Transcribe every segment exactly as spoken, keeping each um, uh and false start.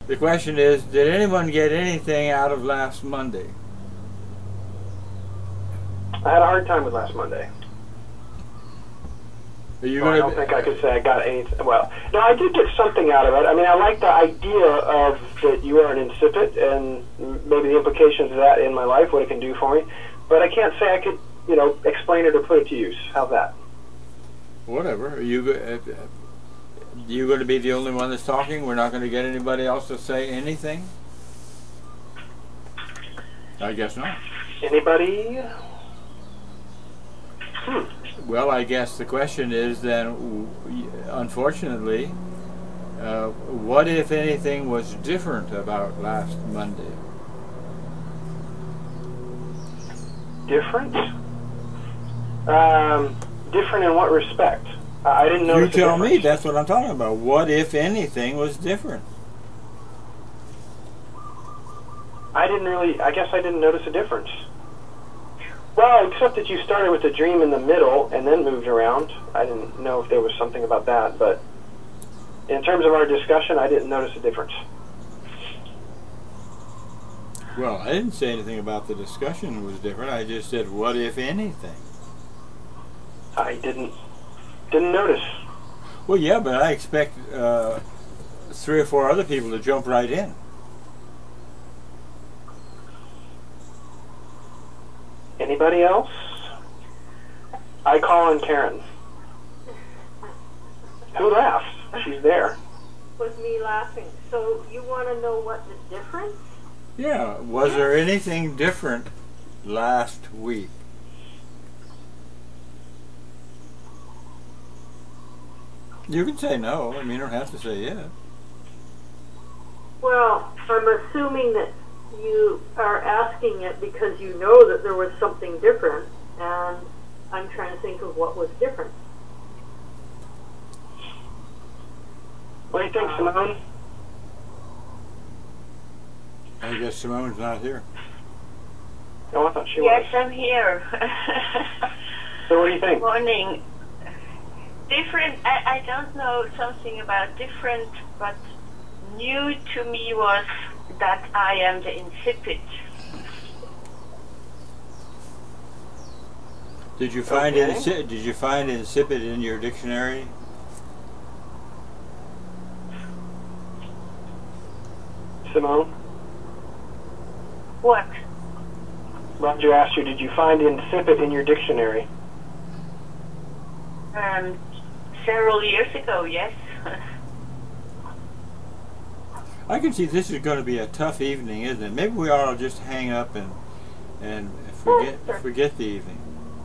The question is, did anyone get anything out of last Monday? I had a hard time with last Monday. Are you Well, I gonna don't think I could say I got anything. Well, no, I did get something out of it. I mean, I like the idea of that you are an incipit and maybe the implications of that in my life, what it can do for me. But I can't say I could, you know, explain it or put it to use. How's that? Whatever. Are you uh, you going to be the only one that's talking? We're not going to get anybody else to say anything? I guess not. Anybody? Hmm. Well, I guess the question is then, unfortunately, uh, what if anything was different about last Monday? Different? Um, different in what respect? I I didn't notice. You tell a me. difference. That's what I'm talking about. What if anything was different? I didn't really. I guess I didn't notice a difference. Well, except that you started with a dream in the middle and then moved around. I didn't know if there was something about that, but in terms of our discussion, I didn't notice a difference. Well, I didn't say anything about the discussion was different. I just said, what if anything? I didn't didn't notice. Well, yeah, but I expect uh, three or four other people to jump right in. Anybody else? I call on Karen. Who laughed? She's there. Was me laughing. So you want to know what the difference? Yeah, was there anything different last week? You can say no. I mean, you don't have to say yes. Well, I'm assuming that you are asking it because you know that there was something different, and I'm trying to think of what was different. What do you think, Simone? I guess Simone's not here. Oh, I thought she Yes, was. I'm here. So what do you think? Morning. Different, I, I don't know something about different, but new to me was that I am the incipit. Did you find Okay. insi- Did you find insipid in your dictionary? Simone? What? Roger asked you, did you find insipid in your dictionary? Um, several years ago, yes. I can see this is going to be a tough evening, isn't it? Maybe we ought to just hang up and and forget forget the evening.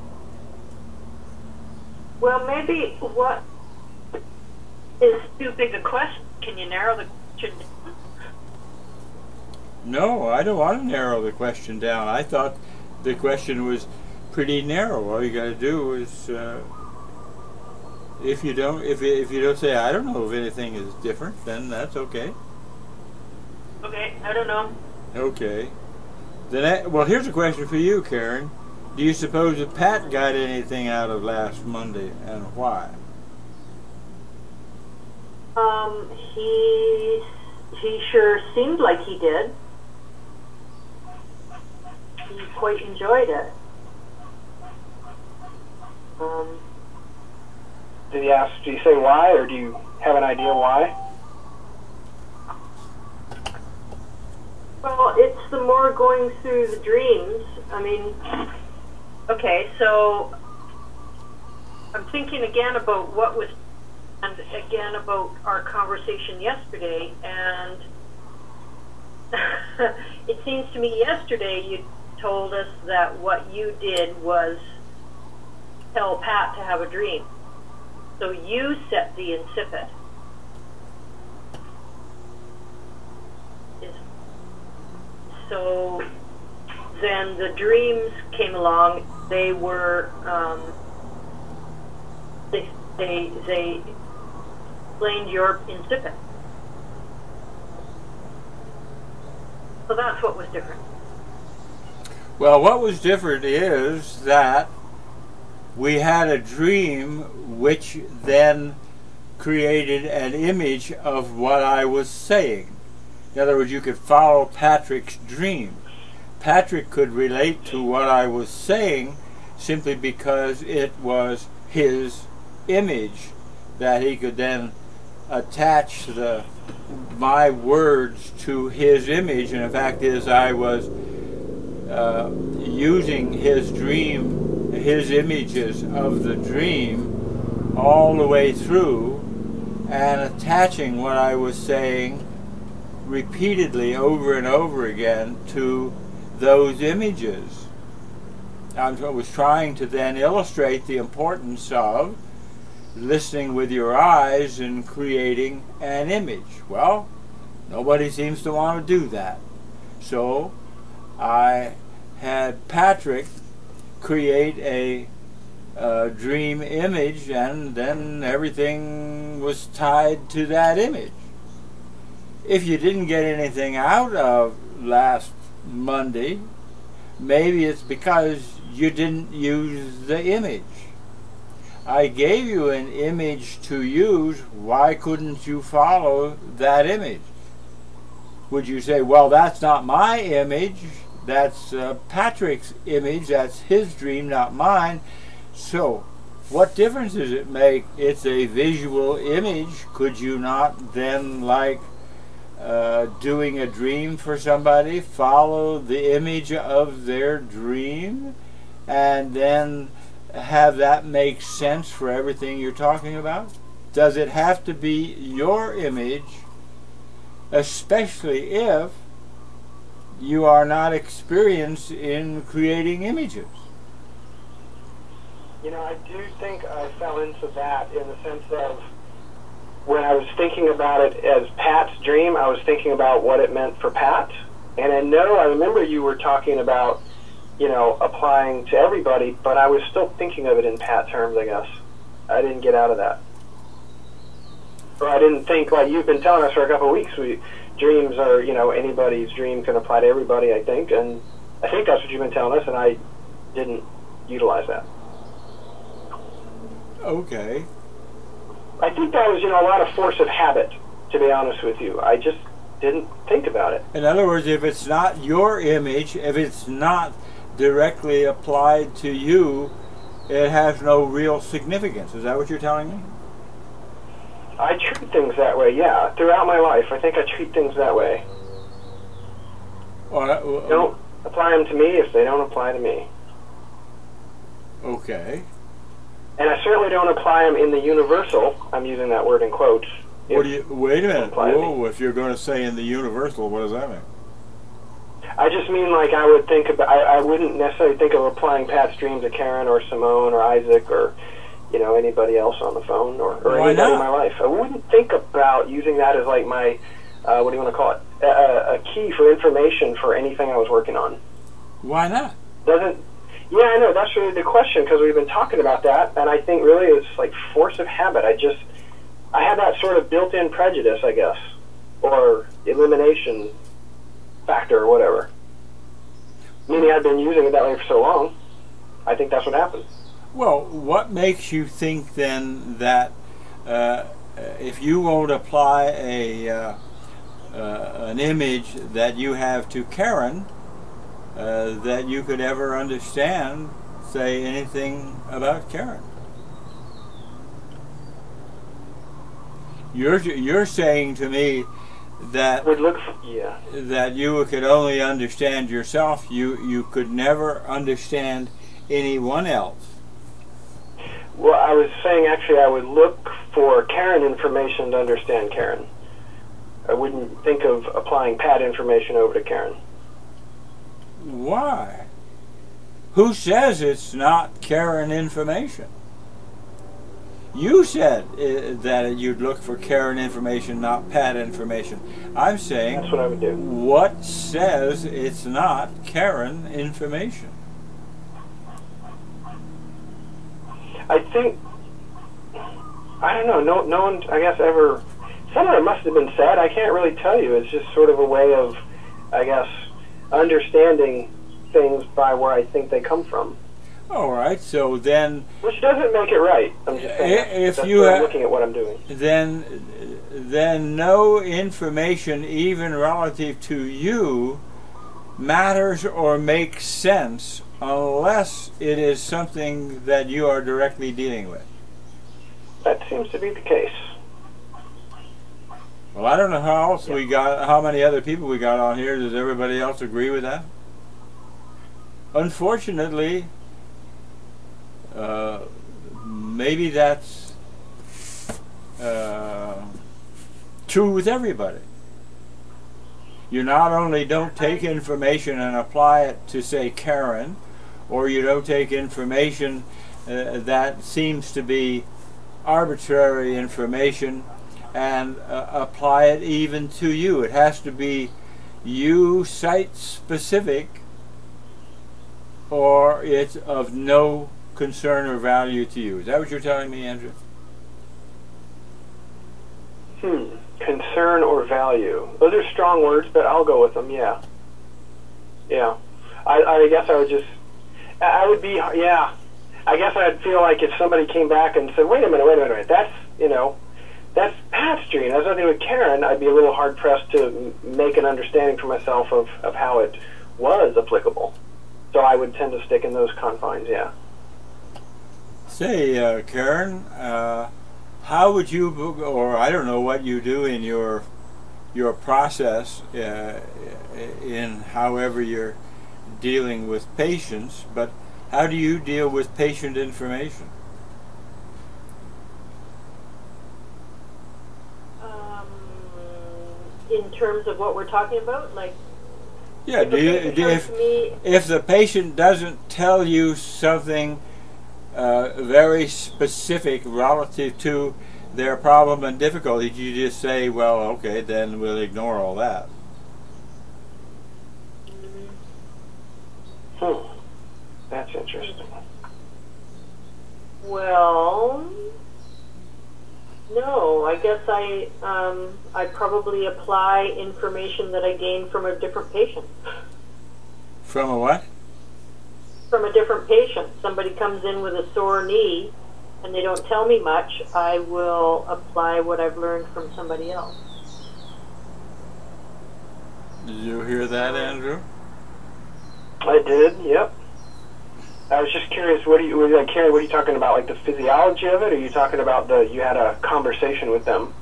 Well, maybe what is too big a question? Can you narrow the question down? No, I don't want to narrow the question down. I thought the question was pretty narrow. All you got to do is, uh, if you don't, if you, if you don't say I don't know if anything is different, then that's okay. Okay, I don't know. Okay. Then, I, well, here's a question for you, Karen. Do you suppose that Pat got anything out of last Monday, and why? Um, he he sure seemed like he did. He quite enjoyed it. Um, Did he ask, did he say why, or do you have an idea why? well, it's the more going through the dreams. I mean, okay, so I'm thinking again about what was, and again about our conversation yesterday, and it seems to me yesterday you told us that what you did was tell Pat to have a dream. So you set the incipit. Is, so then the dreams came along. They were um, they they they explained your incipit. So that's what was different. Well, what was different is that we had a dream which then created an image of what I was saying. In other words, you could follow Patrick's dream. Patrick could relate to what I was saying simply because it was his image that he could then attach the my words to his image. And the fact is, I was uh, using his dream, his images of the dream all the way through, and attaching what I was saying repeatedly over and over again to those images. I was trying to then illustrate the importance of listening with your eyes and creating an image. Well, nobody seems to want to do that. So I had Patrick create a, a dream image, and then everything was tied to that image. If you didn't get anything out of last Monday, maybe it's because you didn't use the image. I gave you an image to use. Why couldn't you follow that image? Would you say, well, that's not my image, that's uh, Patrick's image, that's his dream, not mine. So what difference does it make? It's a visual image. Could you not then, like uh, doing a dream for somebody, follow the image of their dream and then have that make sense for everything you're talking about? Does it have to be your image, especially if you are not experienced in creating images? You know, I do think I fell into that in the sense of when I was thinking about it as Pat's dream, I was thinking about what it meant for Pat. And I know, I remember you were talking about, you know, applying to everybody, but I was still thinking of it in Pat terms, I guess. I didn't get out of that. Or I didn't think, like you've been telling us for a couple of weeks, we, dreams are, you know, anybody's dream can apply to everybody, I think. And I think that's what you've been telling us, and I didn't utilize that. Okay. I think that was, you know, a lot of force of habit, to be honest with you. I just didn't think about it. In other words, if it's not your image, if it's not directly applied to you, it has no real significance. Is that what you're telling me? I treat things that way, yeah. Throughout my life, I think I treat things that way. Well, uh, Don't apply them to me if they don't apply to me. Okay. And I certainly don't apply them in the universal. I'm using that word in quotes. What do you? Wait a minute. apply to me. Whoa! If you're going to say in the universal, what does that mean? I just mean like I would think about. I, I wouldn't necessarily think of applying Pat's dream to Karen or Simone or Isaac or, you know, anybody else on the phone or, or Why anybody not? in my life. I wouldn't think about using that as like my, uh, what do you want to call it, a, a key for information for anything I was working on. Why not? Doesn't. Yeah, I know. That's really the question because we've been talking about that, and I think really it's like force of habit. I just, I had that sort of built-in prejudice, I guess, or elimination factor or whatever. Meaning I've been using it that way for so long. I think that's what happened. Well, what makes you think then that uh, if you won't apply a uh, uh, an image that you have to Karen, uh, that you could ever understand, say, anything about Karen? You're you're saying to me that Would look for, yeah. that you could only understand yourself. You you could never understand anyone else. Well, I was saying actually I would look for Karen information to understand Karen. I wouldn't think of applying Pat information over to Karen. Why? Who says it's not Karen information? You said uh, that you'd look for Karen information, not Pat information. I'm saying, That's what I would do. what says it's not Karen information? I think, I don't know, no, no one, I guess, ever, some of it must have been said. I can't really tell you. It's just sort of a way of, I guess, understanding things by where I think they come from. All right, so then, Which doesn't make it right. I'm just saying. if That's you where I'm ha- looking at what I'm doing. then then no information, even relative to you, matters or makes sense unless it is something that you are directly dealing with. That seems to be the case. Well, I don't know how else we got, how many other people we got on here. Does everybody else agree with that? Unfortunately, uh, maybe that's uh, true with everybody. You not only don't take information and apply it to, say, Karen, or you don't take information uh, that seems to be arbitrary information and uh, apply it even to you. It has to be you site specific, or it's of no concern or value to you. Is that what you're telling me, Andrew? Hmm. Concern or value. Those are strong words, but I'll go with them, yeah. Yeah. I, I guess I would just, I would be, yeah. I guess I'd feel like if somebody came back and said, wait a minute, wait a minute, wait, that's, you know, that's Pat's dream. That's nothing with Karen. I'd be a little hard-pressed to m- make an understanding for myself of, of how it was applicable. So I would tend to stick in those confines, yeah. Say, uh, Karen, uh, how would you, or I don't know what you do in your your process uh, in however you're dealing with patients, but how do you deal with patient information? Um, in terms of what we're talking about, like, Yeah, if do a you, patient do, comes if, to me, if the patient doesn't tell you something uh, very specific relative to their problem and difficulty, you just say, well, okay, then we'll ignore all that. Hmm. That's interesting. well, no, I guess I um, I probably apply information that I gain from a different patient. From a what? From a different patient. Somebody comes in with a sore knee and they don't tell me much, I will apply what I've learned from somebody else. Did you hear that, Andrew? I did, yep. I was just curious, what are you, like, Karen, what are you talking about, like the physiology of it, or are you talking about the, you had a conversation with them?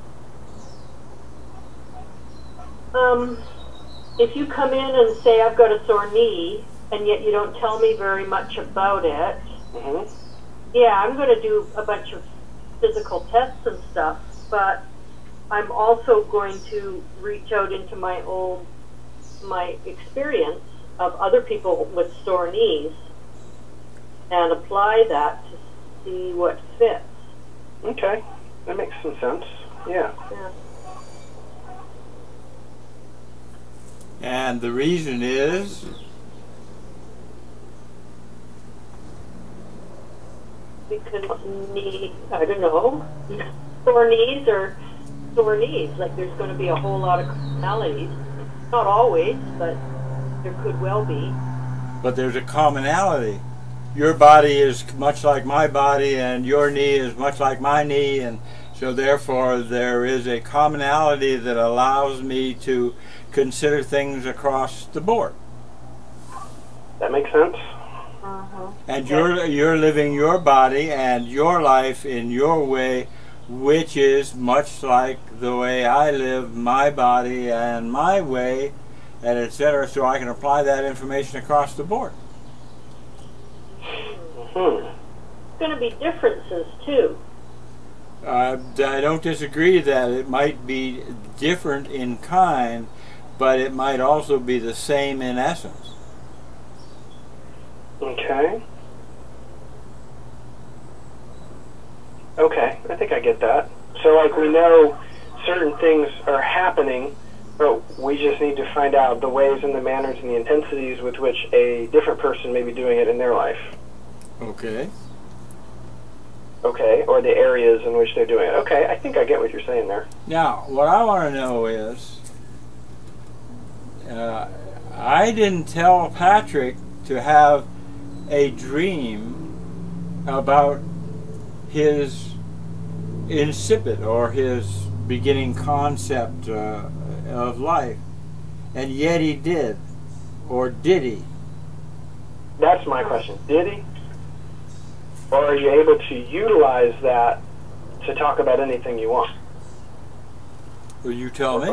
Um, if you come in and say, I've got a sore knee, and yet you don't tell me very much about it, Mm-hmm. yeah, I'm going to do a bunch of physical tests and stuff, but I'm also going to reach out into my old, my experience of other people with sore knees and apply that to see what fits. Okay, that makes some sense, yeah. Yeah. And the reason is, Because knee, I don't know, sore knees or sore knees. Like there's going to be a whole lot of commonalities. Not always, but there could well be. but there's a commonality. Your body is much like my body, and your knee is much like my knee, and so therefore there is a commonality that allows me to consider things across the board. That makes sense? Uh-huh. And you're you're living your body and your life in your way, which is much like the way I live my body and my way, and et cetera. So I can apply that information across the board. Hmm. There's going to be differences too. Uh, I don't disagree that it might be different in kind, but it might also be the same in essence. Okay. Okay, I think I get that. So, like, we know certain things are happening, but we just need to find out the ways and the manners and the intensities with which a different person may be doing it in their life. Okay. Okay, or the areas in which they're doing it. Okay, I think I get what you're saying there. Now, what I want to know is, uh, I didn't tell Patrick to have a dream about his incipit or his beginning concept uh, of life, and yet he did, or did he? That's my question. Did he? Or are you able to utilize that to talk about anything you want? Well, you tell me.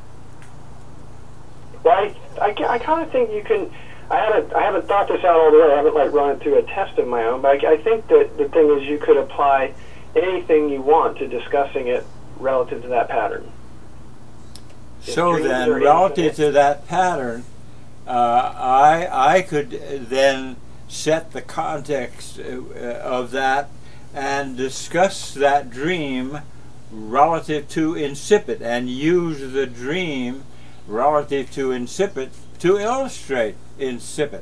Well, I, I, I kind of think you can. I haven't I haven't thought this out all the way. I haven't like run it through a test of my own. But I, I think that the thing is you could apply anything you want to discussing it relative to that pattern. So If dreams then, are relative infinite- to that pattern, uh, I I could then set the context uh, of that and discuss that dream relative to incipit, and use the dream relative to incipit to illustrate incipit.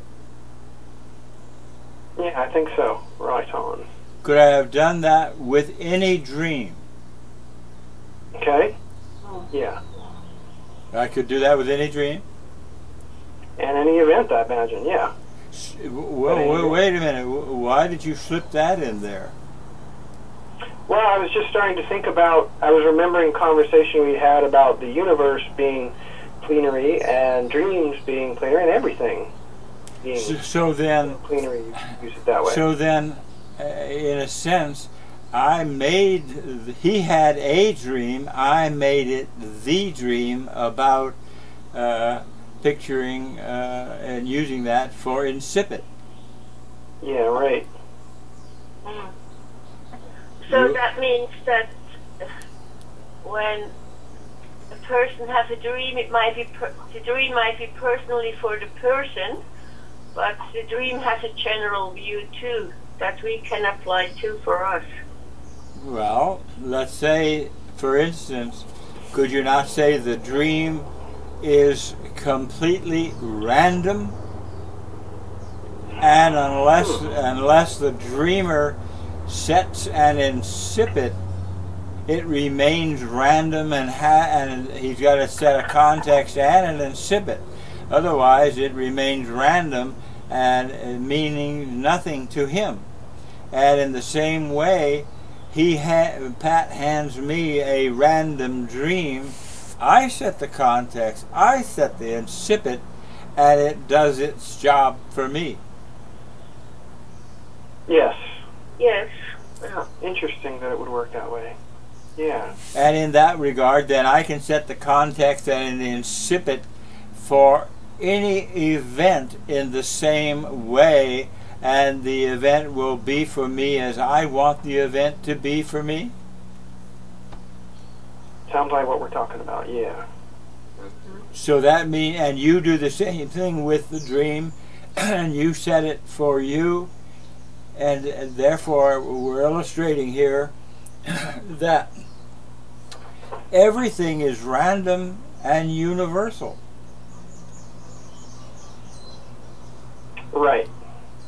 Yeah, I think so. Right on. Could I have done that with any dream? Okay. Yeah. I could do that with any dream? And any event, I imagine. Yeah. S- Well, well, wait a minute. W- Why did you slip that in there? Well, I was just starting to think about. I was remembering conversation we had about the universe being plenary and dreams being plenary and everything being So, so then, plenary. You use it that way. so then, uh, in a sense, I made. He had a dream. I made it the dream about uh, picturing uh, and using that for incipit. Yeah. Right. Mm. So You- that means that when a person has a dream, it might be per- the dream might be personally for the person, but the dream has a general view too that we can apply to for us. Well, let's say, for instance, could you not say the dream is completely random, and unless unless the dreamer sets an incipit, it remains random, and ha- and he's got to set a context and an incipit. Otherwise, it remains random and uh, meaning nothing to him. And in the same way, he ha- Pat hands me a random dream. I set the context, I set the incipit, and it does its job for me. Yes. Yes. Well, interesting that it would work that way. Yeah. And in that regard, then I can set the context and the incipit for any event in the same way, and the event will be for me as I want the event to be for me. Sounds like what we're talking about. Yeah. So that mean, and you do the same thing with the dream, and you set it for you, and, and therefore we're illustrating here that everything is random and universal. Right.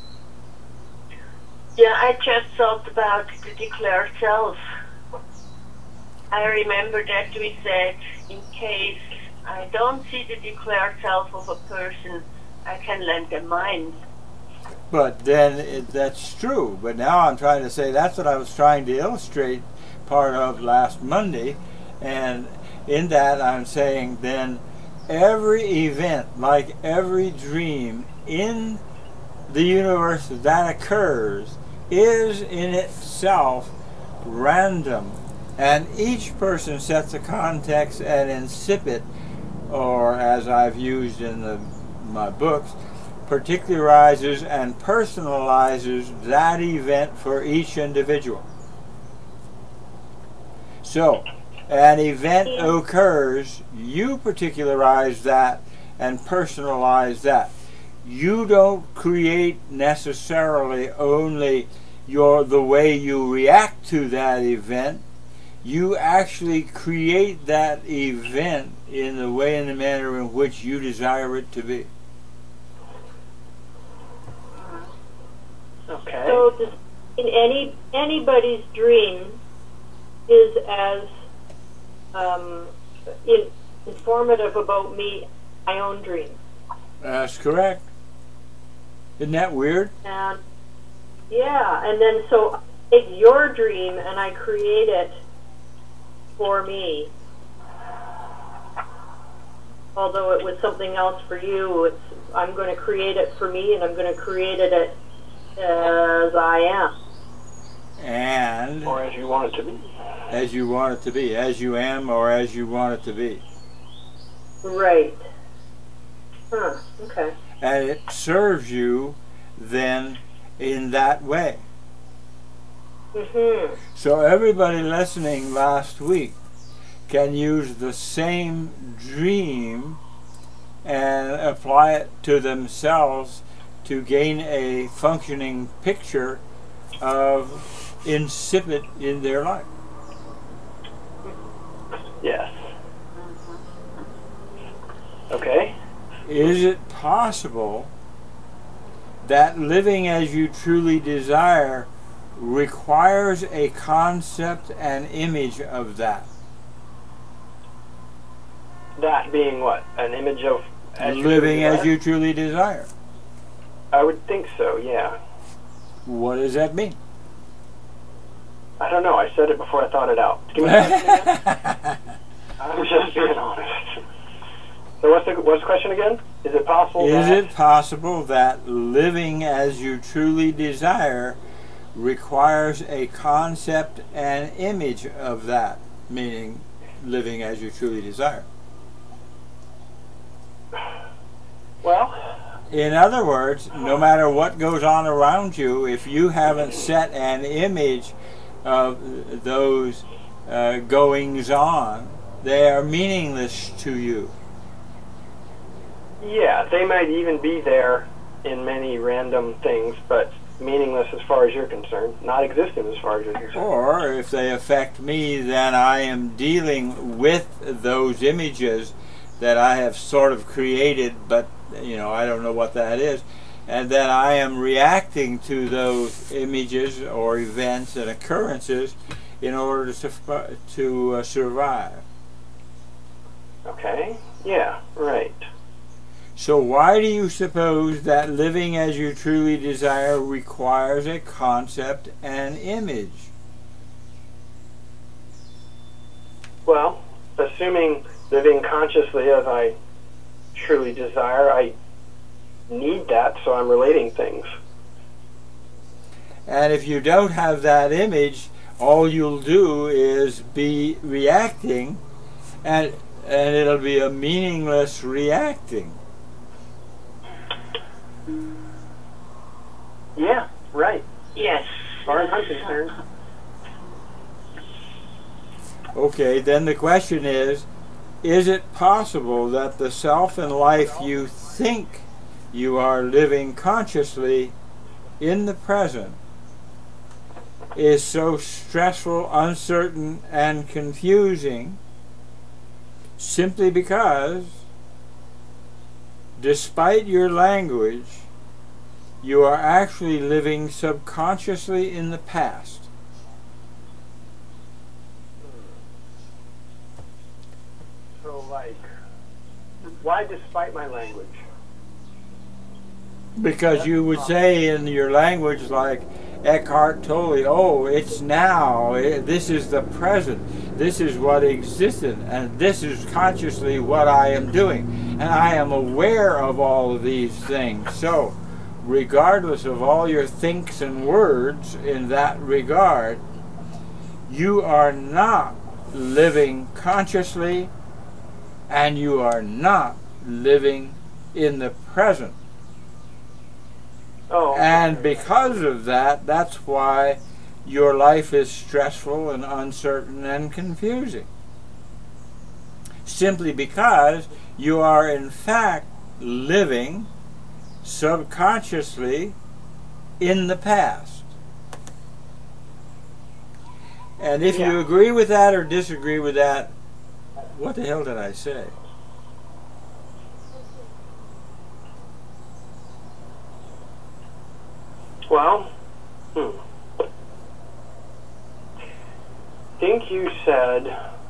Yeah, I just thought about the declared self. I remember that we said, in case I don't see the declared self of a person, I can lend them mine. But then it, that's true. But now I'm trying to say that's what I was trying to illustrate part of last Monday. And in that I'm saying then every event, like every dream in the universe that occurs, is in itself random. And each person sets a context and incipit, or as I've used in the, my books, particularizes and personalizes that event for each individual. So, an event occurs, you particularize that and personalize that. You don't create necessarily only your the way you react to that event. You actually create that event in the way and the manner in which you desire it to be. Okay. So this, in any anybody's dream is as um, in, informative about me, my own dream. That's correct. Isn't that weird? And yeah, and then so I take your dream and I create it for me. Although it was something else for you, it's, I'm going to create it for me, and I'm going to create it as I am. And Or as you want it to be. as you want it to be, as you am or as you want it to be. Right. Huh, okay. And it serves you then in that way. Mm-hmm. So everybody listening last week can use the same dream and apply it to themselves to gain a functioning picture of incipit in their life. Yes. Okay. Is it possible that living as you truly desire requires a concept and image of that? That being what? An image of as you Living truly as desire? you truly desire. I would think so, yeah. What does that mean? I don't know. I said it before I thought it out. Give me a question again. I'm just being honest. So what's the, what's the question again? Is it possible Is that... it possible that living as you truly desire requires a concept and image of that, meaning living as you truly desire? Well... In other words, no matter what goes on around you, if you haven't set an image of those uh, goings on, they are meaningless to you. Yeah, they might even be there in many random things, but meaningless as far as you're concerned, not existent as far as you're concerned. Or if they affect me, then I am dealing with those images that I have sort of created, but you know, I don't know what that is, and then I am reacting to those images or events and occurrences in order to to uh, survive. Okay, yeah, right. So why do you suppose that living as you truly desire requires a concept and image? Well, assuming living consciously as I truly desire, I need that, so I'm relating things. And if you don't have that image, all you'll do is be reacting, and and it'll be a meaningless reacting. Yeah, right. Yes. As far as I'm concerned. Okay, then the question is, is it possible that the self and life you think you are living consciously in the present is so stressful, uncertain, and confusing simply because, despite your language, you are actually living subconsciously in the past? So, like, why despite my language? Because you would say in your language, like Eckhart Tolle, oh, it's now, it, this is the present, this is what existed, and this is consciously what I am doing, and I am aware of all of these things. So, regardless of all your thinks and words in that regard, you are not living consciously, and you are not living in the present. Oh. And because of that, that's why your life is stressful and uncertain and confusing. Simply because you are in fact living subconsciously in the past. And if Yeah. you agree with that or disagree with that, what the hell did I say? Well, hmm. I think you said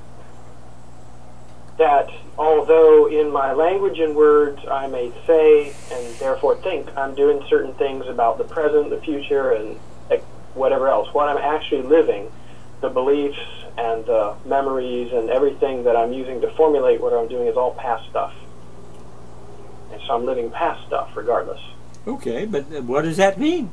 that although in my language and words I may say and therefore think I'm doing certain things about the present, the future, and like, whatever else, what I'm actually living, the beliefs and the memories and everything that I'm using to formulate what I'm doing is all past stuff. And so I'm living past stuff regardless. Okay, but what does that mean?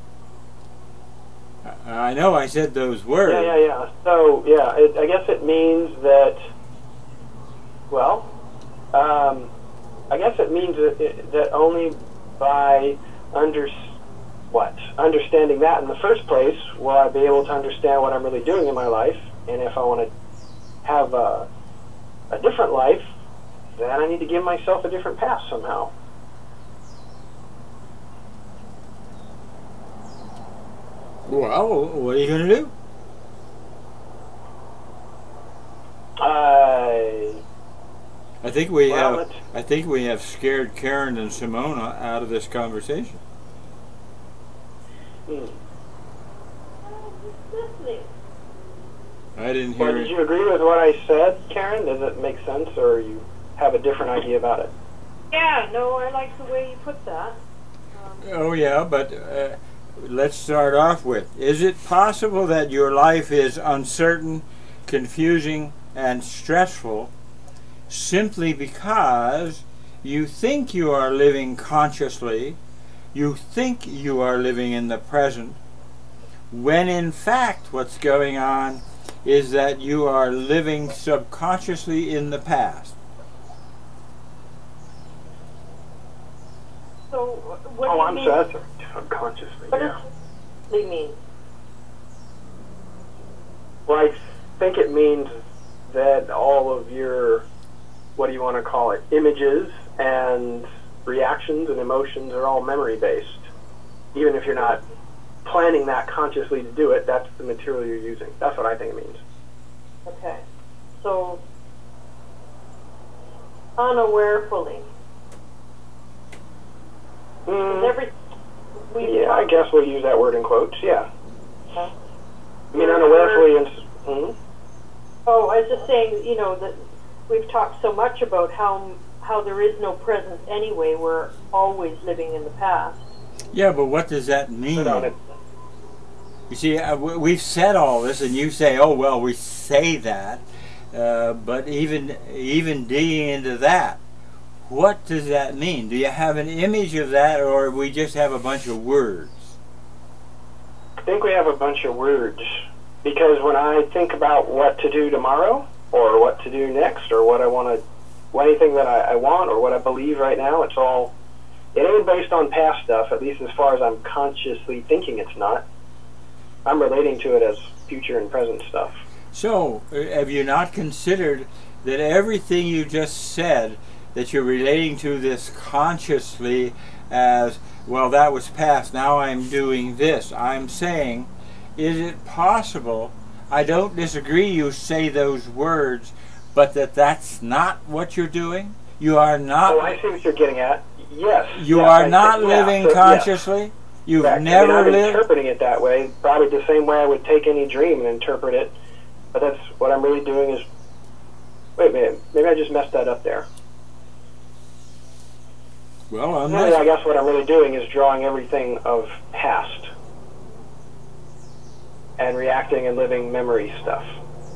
I know I said those words. Yeah, yeah, yeah. So, yeah, it, I guess it means that, well, um, I guess it means that, it, that only by under, what? understanding that in the first place will I be able to understand what I'm really doing in my life. And if I want to have a, a different life, then I need to give myself a different path somehow. Well, what are you going to do? I. I think we Well, have. it's- I think we have scared Karen and Simona out of this conversation. Hmm. Listening. I didn't Well, hear did it. you agree with what I said, Karen? Does it make sense, or you have a different idea about it? Yeah, no, I like the way you put that. Um, Oh yeah, but uh, let's start off with: is it possible that your life is uncertain, confusing, and stressful simply because you think you are living consciously, you think you are living in the present, when in fact what's going on is that you are living subconsciously in the past? so, what Oh, do you I'm mean? sorry. That's subconsciously, What yeah. does it mean? Well, I think it means that all of your, what do you want to call it, images and reactions and emotions are all memory-based. Even if you're not planning that consciously to do it, that's the material you're using. That's what I think it means. Okay. So, unawarefully. Mm, Every, we yeah, I guess we'll use that word in quotes, yeah. Okay. I mean, unawarefully and... Mm, Oh, I was just saying, you know, that we've talked so much about how how there is no present anyway. We're always living in the past. Yeah, but what does that mean? put on it. You see, uh, we- we've said all this, and you say, "Oh well, we say that," uh, but even even digging into that, what does that mean? Do you have an image of that, or we just have a bunch of words? I think we have a bunch of words. Because when I think about what to do tomorrow, or what to do next, or what I want to, well, anything that I, I want, or what I believe right now, it's all, it ain't based on past stuff, at least as far as I'm consciously thinking it's not. I'm relating to it as future and present stuff. So, uh, have you not considered that everything you just said, that you're relating to this consciously as, well, that was past, now I'm doing this. I'm saying, is it possible, I don't disagree you say those words, but that that's not what you're doing? You are not... Oh, I see what you're getting at. Yes. You yes, are I not think- yeah, living so, yes. consciously? You've Correct. never I mean, I'm lived... interpreting it that way, probably the same way I would take any dream and interpret it. But that's what I'm really doing is... Wait a minute, maybe I just messed that up there. Well, I'm Really, I not... guess what I'm really doing is drawing everything of past and reacting and living memory stuff.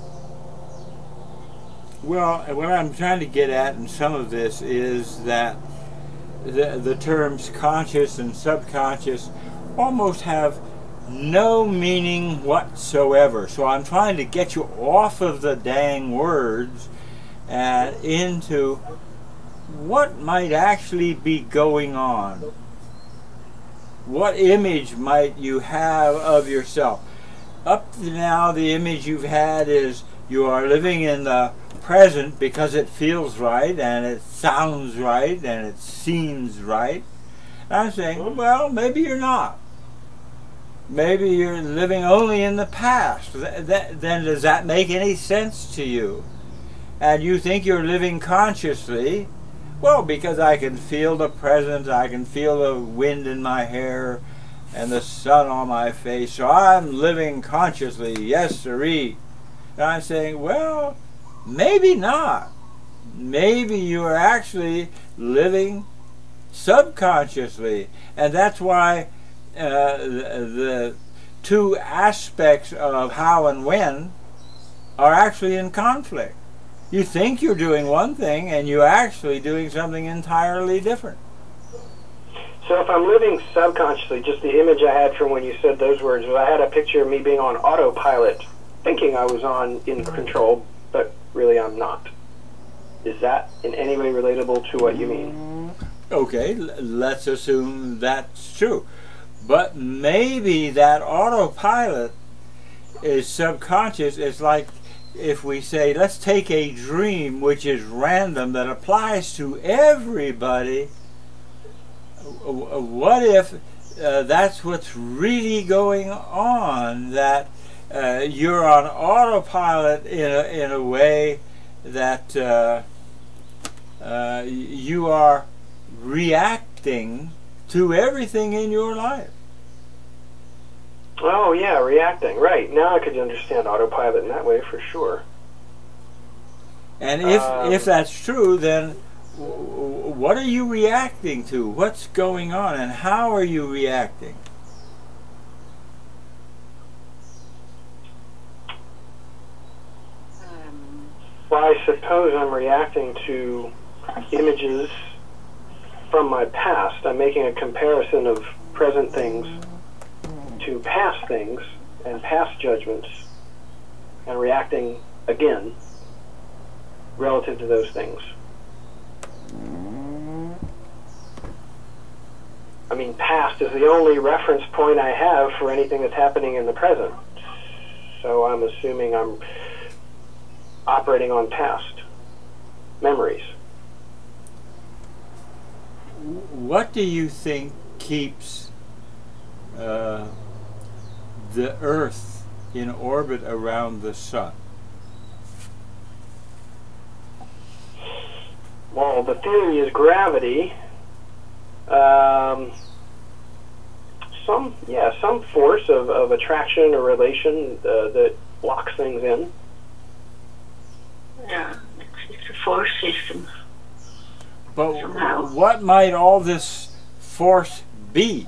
Well, what I'm trying to get at in some of this is that the, the terms conscious and subconscious almost have no meaning whatsoever. So I'm trying to get you off of the dang words and into what might actually be going on. What image might you have of yourself? Up to now, the image you've had is you are living in the present because it feels right and it sounds right and it seems right. And I'm saying, well, maybe you're not. Maybe you're living only in the past. Th- th- then does that make any sense to you? And you think you're living consciously? Well, because I can feel the present, I can feel the wind in my hair and the sun on my face, so I'm living consciously, yes sirree. And I'm saying, well, maybe not. Maybe you are actually living subconsciously. And that's why uh, the, the two aspects of how and when are actually in conflict. You think you're doing one thing, and you're actually doing something entirely different. So if I'm living subconsciously, just the image I had from when you said those words was I had a picture of me being on autopilot, thinking I was on in control, but really I'm not. Is that in any way relatable to what you mean? Okay, l- let's assume that's true. But maybe that autopilot is subconscious. It's like if we say, let's take a dream which is random that applies to everybody. What if uh, that's what's really going on, that uh, you're on autopilot in a, in a way that uh, uh, you are reacting to everything in your life? Oh, yeah, reacting. Right. Now I could understand autopilot in that way for sure. And if, Um, if that's true, then w- w- what are you reacting to? What's going on, and how are you reacting? Well, I suppose I'm reacting to images from my past. I'm making a comparison of present things to past things and past judgments, and reacting again relative to those things. I mean, past is the only reference point I have for anything that's happening in the present. So I'm assuming I'm operating on past memories. What do you think keeps uh, the Earth in orbit around the sun? Well, the theory is gravity. Um, some, yeah, some force of, of attraction or relation uh, that locks things in. Yeah, it's, it's a force system. But Somehow. what might all this force be?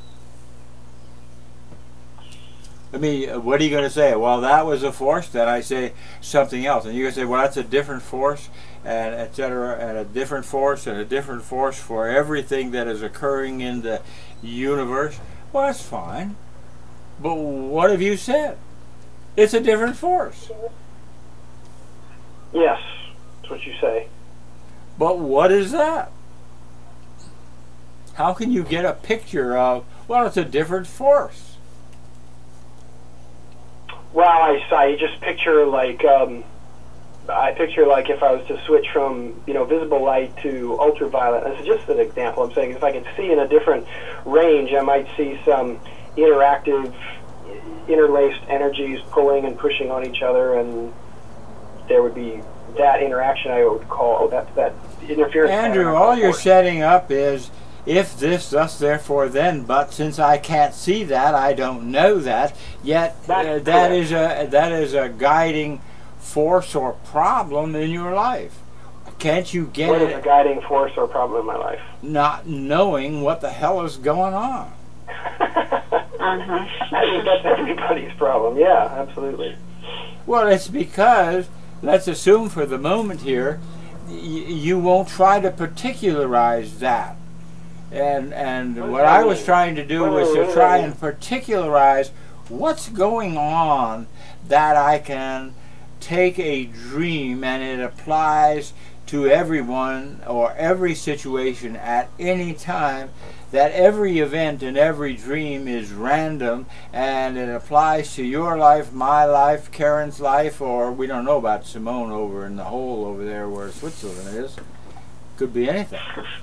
I mean, uh, what are you going to say? Well, that was a force. Then I say something else, and you're going to say, well, that's a different force, and et cetera, and a different force, and a different force for everything that is occurring in the universe. Well, that's fine. But what have you said? It's a different force. Yes, that's what you say. But what is that? How can you get a picture of, well, it's a different force? Well, I, I just picture like, um, I picture like if I was to switch from, you know, visible light to ultraviolet. This is just an example. I'm saying if I could see in a different range, I might see some interactive, interlaced energies pulling and pushing on each other, and there would be that interaction I would call that that interference. Andrew, all you're setting up is if this, thus, therefore, then, but since I can't see that, I don't know that. Yet uh, that is a that is a guiding force or problem in your life. Can't you get What it? is a guiding force or problem in my life? Not knowing what the hell is going on. I think that's everybody's problem. Yeah, absolutely. Well, it's because, let's assume for the moment here, y- you won't try to particularize that. And and What does what that I was mean? trying to do What was does- to what does try that and particularize what's going on, that I can take a dream and it applies to everyone or every situation at any time, that every event and every dream is random and it applies to your life, my life, Karen's life, or we don't know about Simone over in the hole over there where Switzerland is. Could be anything.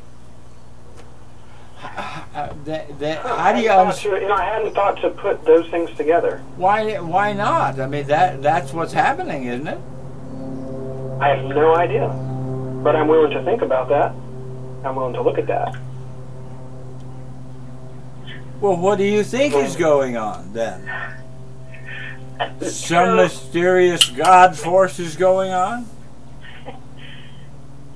Uh, that, that, how do you I thought understand? to- you know, I hadn't thought to put those things together. Why? Why not? I mean, that that's what's happening, isn't it? I have no idea, but I'm willing to think about that. I'm willing to look at that. Well, what do you think is going on then? Some So- mysterious God force is going on?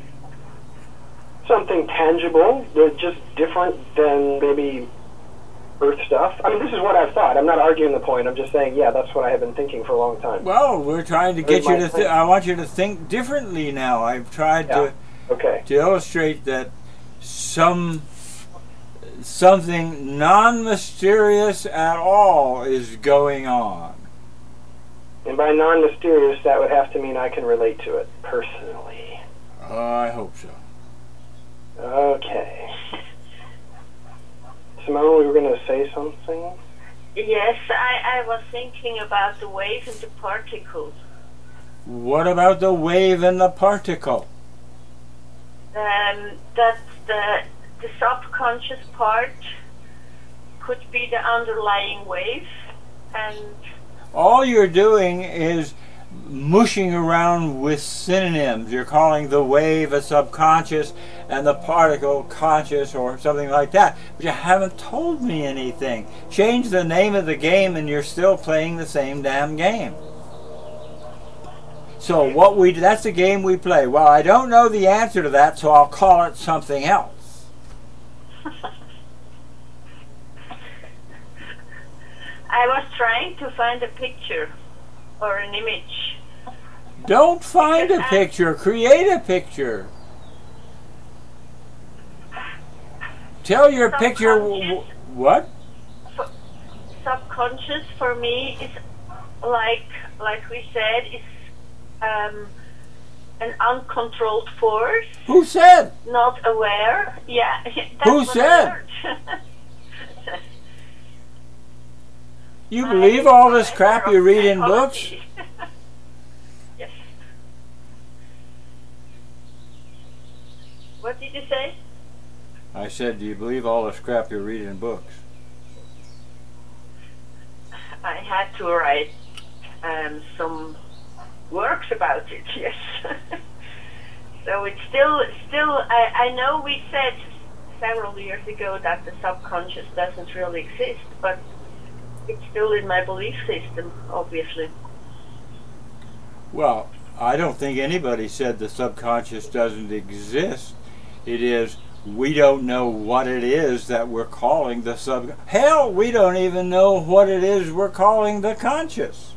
Something tangible, they're just different than maybe Earth stuff. I mean, this is what I've thought. I'm not arguing the point. I'm just saying, yeah, that's what I have been thinking for a long time. Well, we're trying to get Here's you my to. Th thing. I want you to think differently now. I've tried Yeah. to Okay. to illustrate that some something non-mysterious at all is going on. And by non-mysterious, that would have to mean I can relate to it personally. Uh, I hope so. Okay. Simone, we were going to say something? Yes, I, I was thinking about the wave and the particles. What about the wave and the particle? Um, that the, the subconscious part could be the underlying wave, and All you're doing is mushing around with synonyms. You're calling the wave a subconscious and the particle conscious or something like that. But you haven't told me anything. Change the name of the game and you're still playing the same damn game. So what we that's the game we play. Well, I don't know the answer to that, so I'll call it something else. I was trying to find a picture or an image. Don't find a Because I- picture, create a picture. Tell your picture w- w- what? F- subconscious for me is like like we said is um, an uncontrolled force, Who said? not aware. Yeah, that's Who what I said? learned. You My believe all this professor crap you of read in books? psychology. Yes. What did you say? I said, do you believe all this crap you read in books? I had to write um, some works about it. Yes. So it's still, still. I, I know we said several years ago that the subconscious doesn't really exist, but it's still in my belief system, obviously. Well, I don't think anybody said the subconscious doesn't exist. It is, we don't know what it is that we're calling the sub. Hell, we don't even know what it is we're calling the conscious.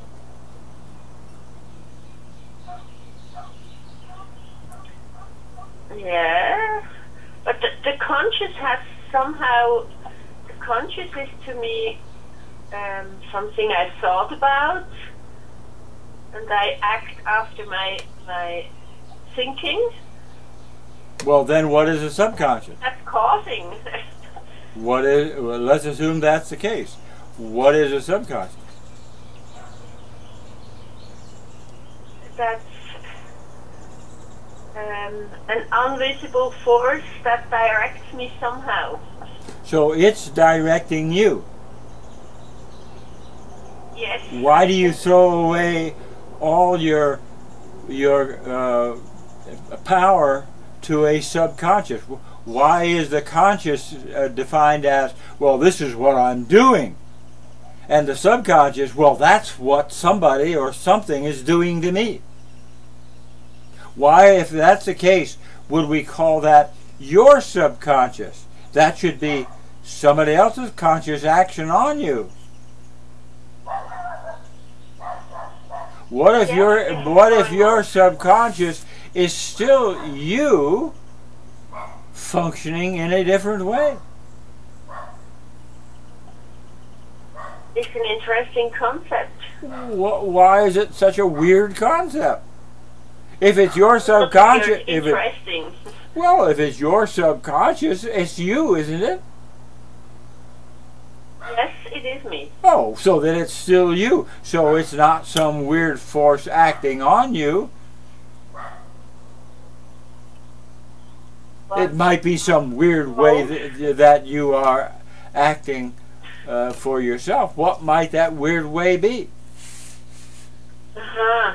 Yeah, but the, the conscious has somehow, the conscious is to me um, something I thought about, and I act after my my thinking. Well, then what is the subconscious? That's causing. What is? Well, let's assume that's the case. What is a subconscious? That's um, an invisible force that directs me somehow. So it's directing you. Yes. Why do you throw away all your your uh, power to a subconscious? Why is the conscious uh, defined as, well, this is what I'm doing, and the subconscious, well, that's what somebody or something is doing to me? Why, if that's the case, would we call that your subconscious? That should be somebody else's conscious action on you. What if your what if your subconscious is still you functioning in a different way? It's an interesting concept. Wh- Why is it such a weird concept? If it's your subconscious, if it, Interesting. well, if it's your subconscious, it's you, isn't it? Yes, it is me. Oh, so then it's still you. So it's not some weird force acting on you. It might be some weird way that, that you are acting uh, for yourself. What might that weird way be? Uh-huh.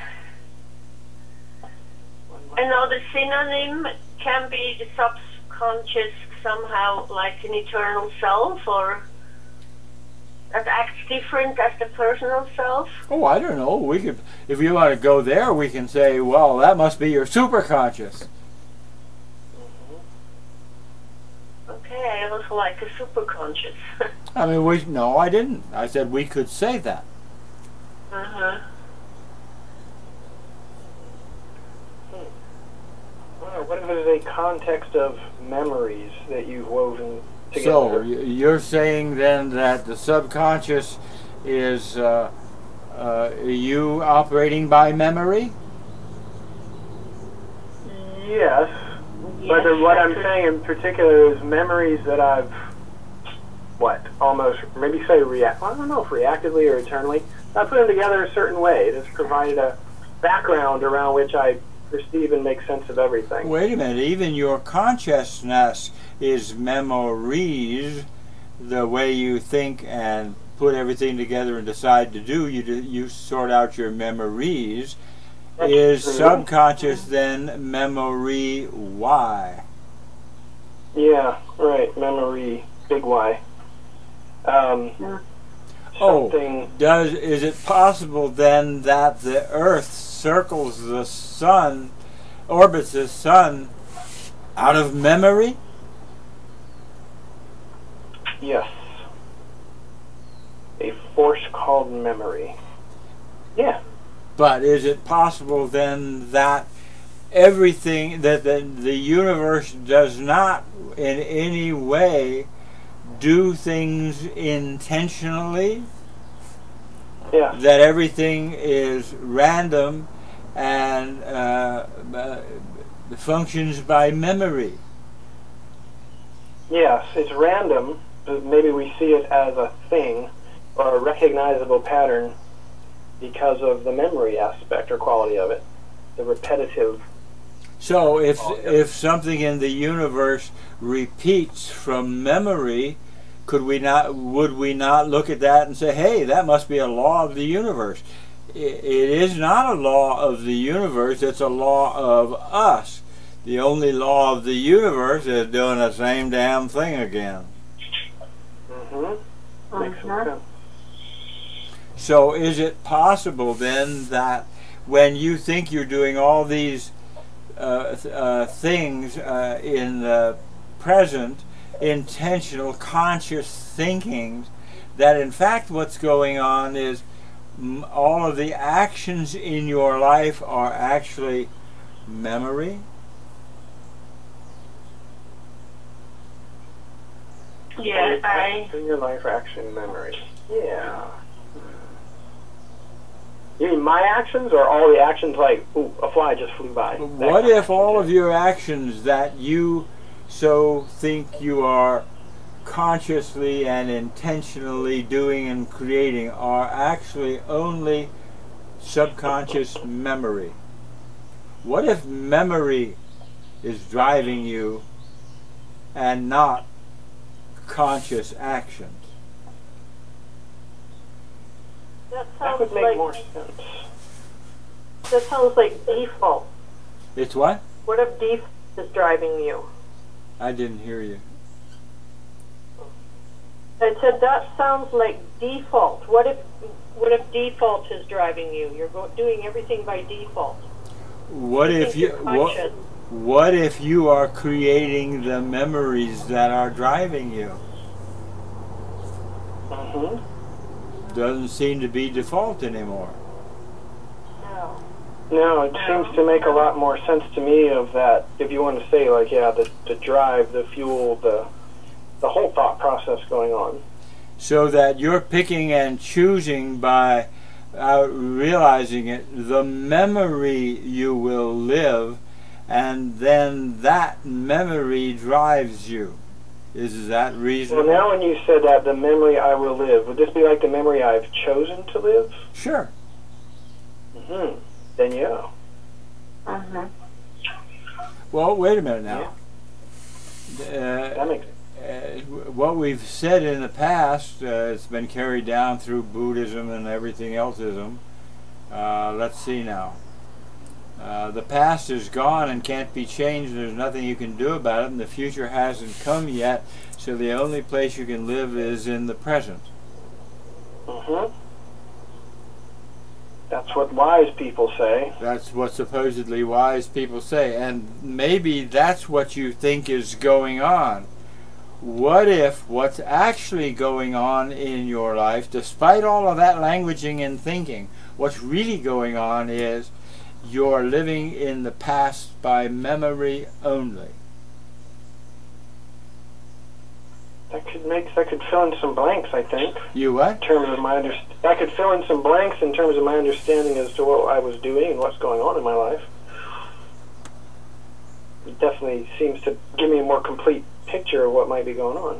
Another synonym can be the subconscious, somehow like an eternal self, or that acts different as the personal self. Oh, I don't know. We could, if you want to go there, we can say, well, that must be your superconscious. Okay, I sounds like a superconscious. I mean, we no, I didn't. I said we could say that. Uh-huh. Well, what if it is a context of memories that you've woven together? So y- you're saying then that the subconscious is uh, uh, you operating by memory? Yes, but the, what I'm saying in particular is memories that I've, what, almost, maybe say react, I don't know if reactively or eternally, I put them together a certain way. It has provided a background around which I perceive and make sense of everything. Wait a minute, even your consciousness is memories, the way you think and put everything together and decide to do, you do, you sort out your memories. That's is true. subconscious then memory Y? Yeah, right, memory, big Y. Um, Oh, something, does is it possible then that the Earth circles the sun, orbits the sun out of memory? yes. A force called memory. Yeah. But is it possible then that everything, that the, the universe does not in any way do things intentionally? Yeah. That everything is random and uh, uh, functions by memory? Yes, it's random, but maybe we see it as a thing or a recognizable pattern because of the memory aspect or quality of it, the repetitive. So if Oh, yeah. if something in the universe repeats from memory, could we not would we not look at that and say, hey, that must be a law of the universe? I- It is not a law of the universe, it's a law of us. The only law of the universe is doing the same damn thing again. Mm-hmm. Makes some sense. So is it possible then that when you think you're doing all these uh, th- uh, things uh, in the present, intentional, conscious thinking, that in fact what's going on is m- all of the actions in your life are actually memory? Yeah, I. In your life, action, memory. Yeah. You mean my actions, or all the actions like, ooh, a fly just flew by? That What kind of if all action, of your actions that you so think you are consciously and intentionally doing and creating are actually only subconscious memory? What if memory is driving you and not conscious actions? That That sounds would make like more sense. that sounds like default. It's what? What if default is driving you? I didn't hear you. I said that sounds like default. What if what if default is driving you? You're go- doing everything by default. What You if think you you're what, conscious. what if you are creating the memories that are driving you? Mm-hmm. Doesn't seem to be default anymore. No. No, it seems to make a lot more sense to me of that, if you want to say, like, yeah, the, the drive, the fuel, the the whole thought process going on. So that you're picking and choosing by uh, realizing it, the memory you will live, and then that memory drives you. Is that Well, reasonable? now when you said that, the memory I will live, would this be like the memory I've chosen to live? Sure. Mm-hmm. Then yeah. Uh-huh. Well, wait a minute now. That Uh, makes uh, what we've said in the past, uh, it's been carried down through Buddhism and everything elseism. Uh, let's see now. Uh, the past is gone and can't be changed. There's nothing you can do about it, and the future hasn't come yet. So the only place you can live is in the present. Mm-hmm. That's what wise people say. That's what supposedly wise people say, and maybe that's what you think is going on. what if what's actually going on in your life, despite all of that languaging and thinking, what's really going on is you're living in the past by memory only? That could make that could fill in some blanks, I think. You what? In terms of my under, that could fill in some blanks in terms of my understanding as to what I was doing and what's going on in my life. It definitely seems to give me a more complete picture of what might be going on.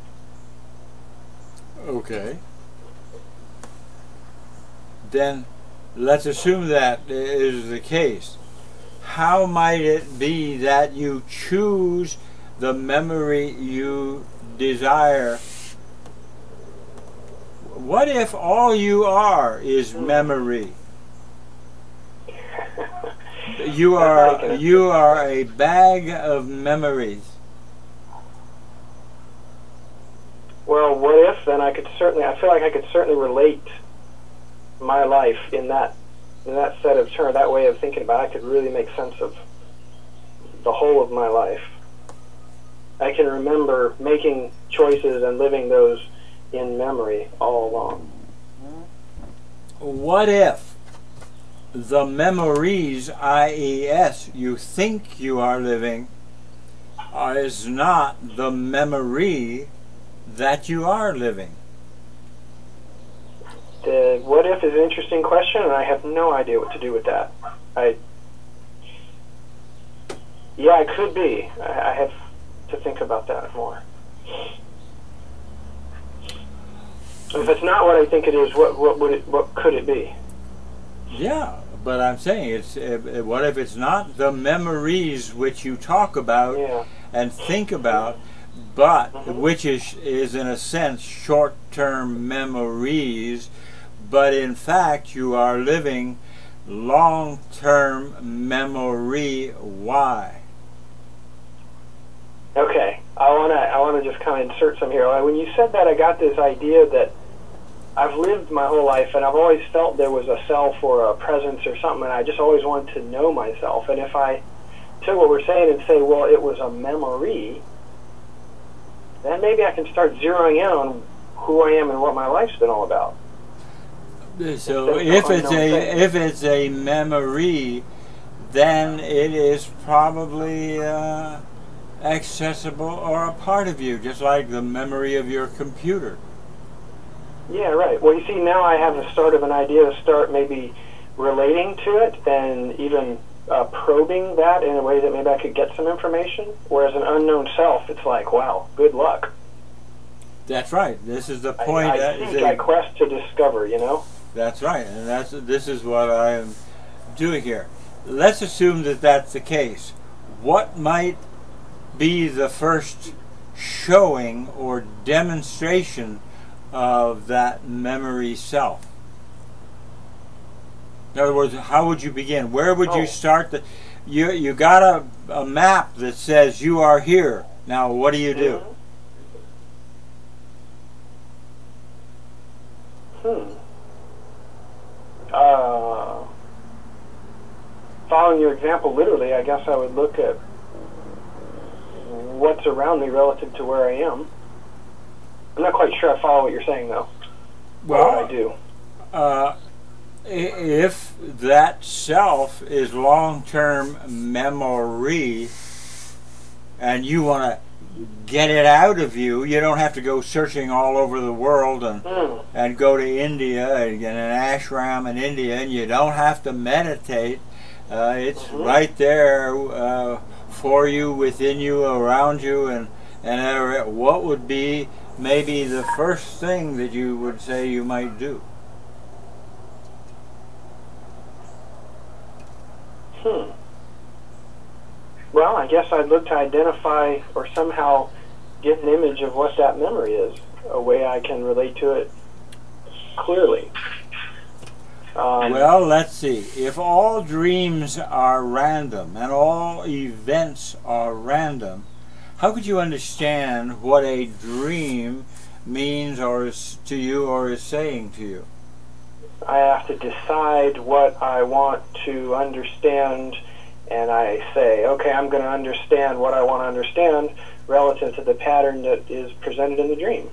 Okay. Then let's assume that is the case. How might it be that you choose the memory you desire? What if all you are is memory? You are you are a bag of memories. Well, what if? Then I could certainly. I feel like I could certainly relate my life in that in that set of terms, that way of thinking about it. I could really make sense of the whole of my life. I can remember making choices and living those in memory all along. What if the memories, that is, you think you are living, is not the memory that you are living? The what if is an interesting question, and I have no idea what to do with that. I, yeah, it could be. I, I have to think about that more. If it's not what I think it is, what what would it? What could it be? Yeah, but I'm saying it's. Uh, what if it's not the memories which you talk about Yeah. and think about, but Mhm. which is is in a sense short-term memories, but in fact you are living long-term memory. Why? Okay, I wanna I wanna just kind of insert some here. When you said that, I got this idea that I've lived my whole life, and I've always felt there was a self or a presence or something, and I just always wanted to know myself. And if I took what we're saying and say, well, it was a memory, then maybe I can start zeroing in on who I am and what my life's been all about. So if it's a if it's a memory, then it is probably uh, accessible or a part of you, just like the memory of your computer. Yeah, right. Well, you see, now I have the start of an idea to start maybe relating to it and even uh, probing that in a way that maybe I could get some information. Whereas an unknown self, it's like, wow, good luck. That's right. This is the point. I, I that seek, is a- I quest to discover, you know? That's right, and that's this is what I am doing here. Let's assume that that's the case. What might be the first showing or demonstration of that memory self? In other words, how would you begin? Where would Oh. you start? The, you you got a, a map that says you are here. Now, what do you do? Hmm. Uh, following your example literally, I guess I would look at what's around me relative to where I am. I'm not quite sure I follow what you're saying, though. Well, what I do. Uh, i- if that self is long-term memory and you want to get it out of you, you don't have to go searching all over the world and Hmm. and go to India and get an ashram in India, and you don't have to meditate. Uh, it's Mhm. right there uh, for you, within you, around you, and and uh, what would be maybe the first thing that you would say you might do? Hmm. Well, I guess I'd look to identify or somehow get an image of what that memory is, a way I can relate to it clearly. Um, Well, let's see. If all dreams are random and all events are random, how could you understand what a dream means or is to you or is saying to you? I have to decide what I want to understand, and I say, okay, I'm going to understand what I want to understand relative to the pattern that is presented in the dream.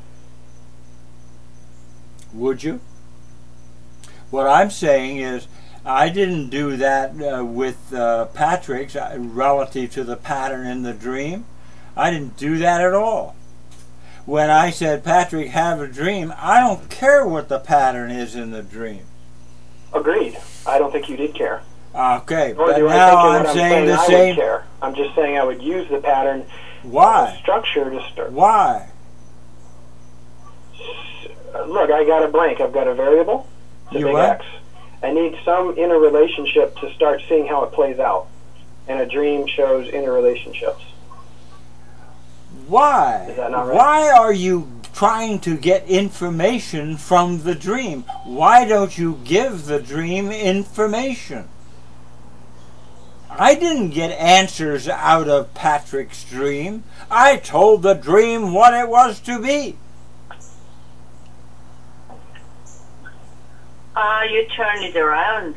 Would you? What I'm saying is, I didn't do that uh, with uh, Patrick's uh, relative to the pattern in the dream. I didn't do that at all. When I said, Patrick, have a dream, I don't care what the pattern is in the dream. Agreed. I don't think you did care. Okay, Nor but do I now think in I'm what I'm saying saying the I same. would care. I'm just saying I would use the pattern Why? structure to start. Why? Look, I got a blank. I've got a variable. It's a You big what? X. I need some interrelationship to start seeing how it plays out. And a dream shows interrelationships. Why? Is that not right? Why are you trying to get information from the dream? Why don't you give the dream information? I didn't get answers out of Patrick's dream. I told the dream what it was to be. Ah, you turn it around.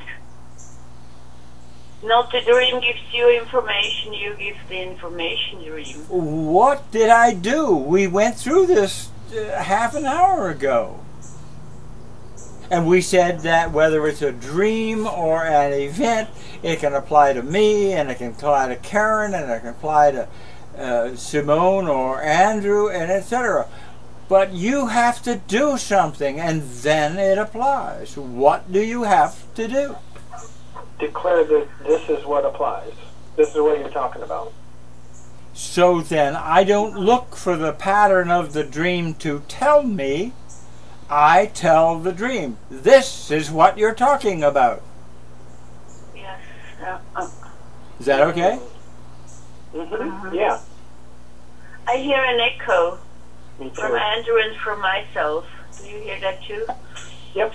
Not the dream gives you information, you give the information dream. What did I do? We went through this uh, half an hour ago. And we said that whether it's a dream or an event, it can apply to me, and it can apply to Karen, and it can apply to uh, Simone or Andrew, and et cetera. But you have to do something, and then it applies. What do you have to do? Declare that this is what applies. This is what you're talking about. So then I don't look for the pattern of the dream to tell me. I tell the dream, this is what you're talking about. Yes. Uh, uh, Is that okay? Mm-hmm. Mhm. Yeah. I hear an echo Me too. from Andrew and from myself. Do you hear that too? Yep.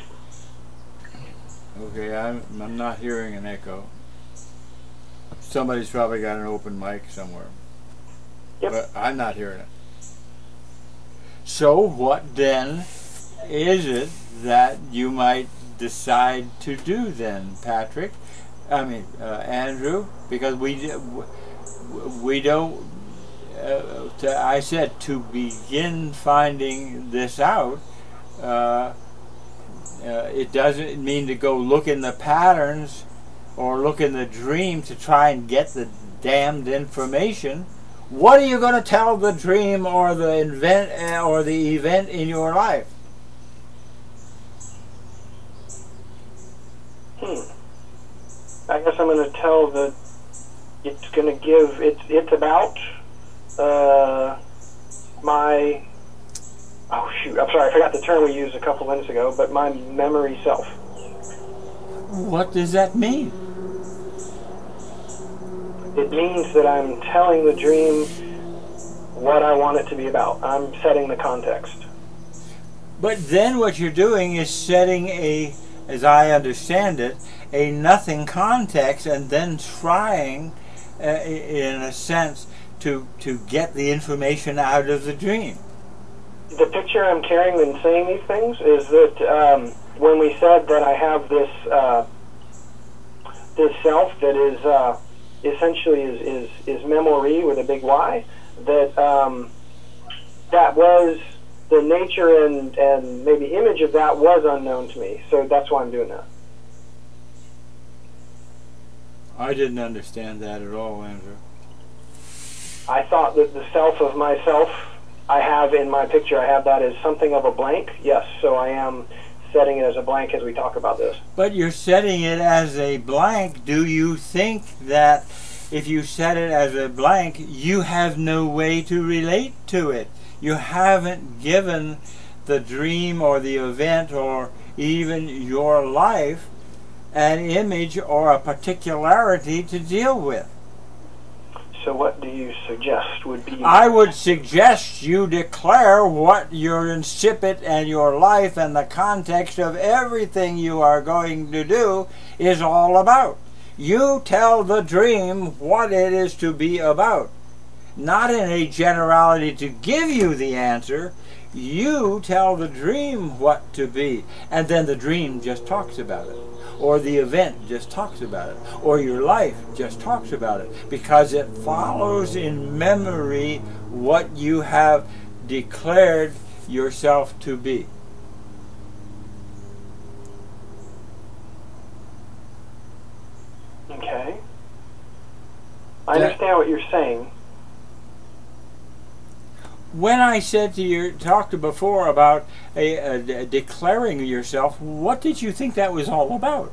Okay, I'm, I'm not hearing an echo. Somebody's probably got an open mic somewhere. Yep. But I'm not hearing it. So what then is it that you might decide to do then, Patrick? I mean, uh, Andrew? Because we, we don't, uh, to, I said to begin finding this out, uh, Uh, it doesn't mean to go look in the patterns or look in the dream to try and get the damned information. What are you going to tell the dream or the event or the event in your life? Hmm. I guess I'm going to tell that it's going to give. It's it's about uh, my. Oh shoot! I'm sorry, I forgot the term we used a couple minutes ago. But my memory self. What does that mean? It means that I'm telling the dream what I want it to be about. I'm setting the context. But then what you're doing is setting a, as I understand it, a nothing context, and then trying, uh, in a sense, to to get the information out of the dream. The picture I'm carrying in saying these things is that um, when we said that I have this uh, this self that is uh, essentially is, is is memory with a big Y, that um, that was the nature and and maybe image of that was unknown to me. So that's why I'm doing that. I didn't understand that at all, Andrew. I thought that the self of myself I have in my picture, I have that as something of a blank. Yes, so I am setting it as a blank as we talk about this. But you're setting it as a blank. Do you think that if you set it as a blank, you have no way to relate to it? You haven't given the dream or the event or even your life an image or a particularity to deal with. So what do you suggest would be... I would suggest you declare what your incipit and your life and the context of everything you are going to do is all about. You tell the dream what it is to be about. Not in a generality to give you the answer. You tell the dream what to be. And then the dream just talks about it. Or the event just talks about it, or your life just talks about it, because it follows in memory what you have declared yourself to be. Okay. I That- understand what you're saying. When I said to you, talked to before about a, a, a declaring yourself, what did you think that was all about?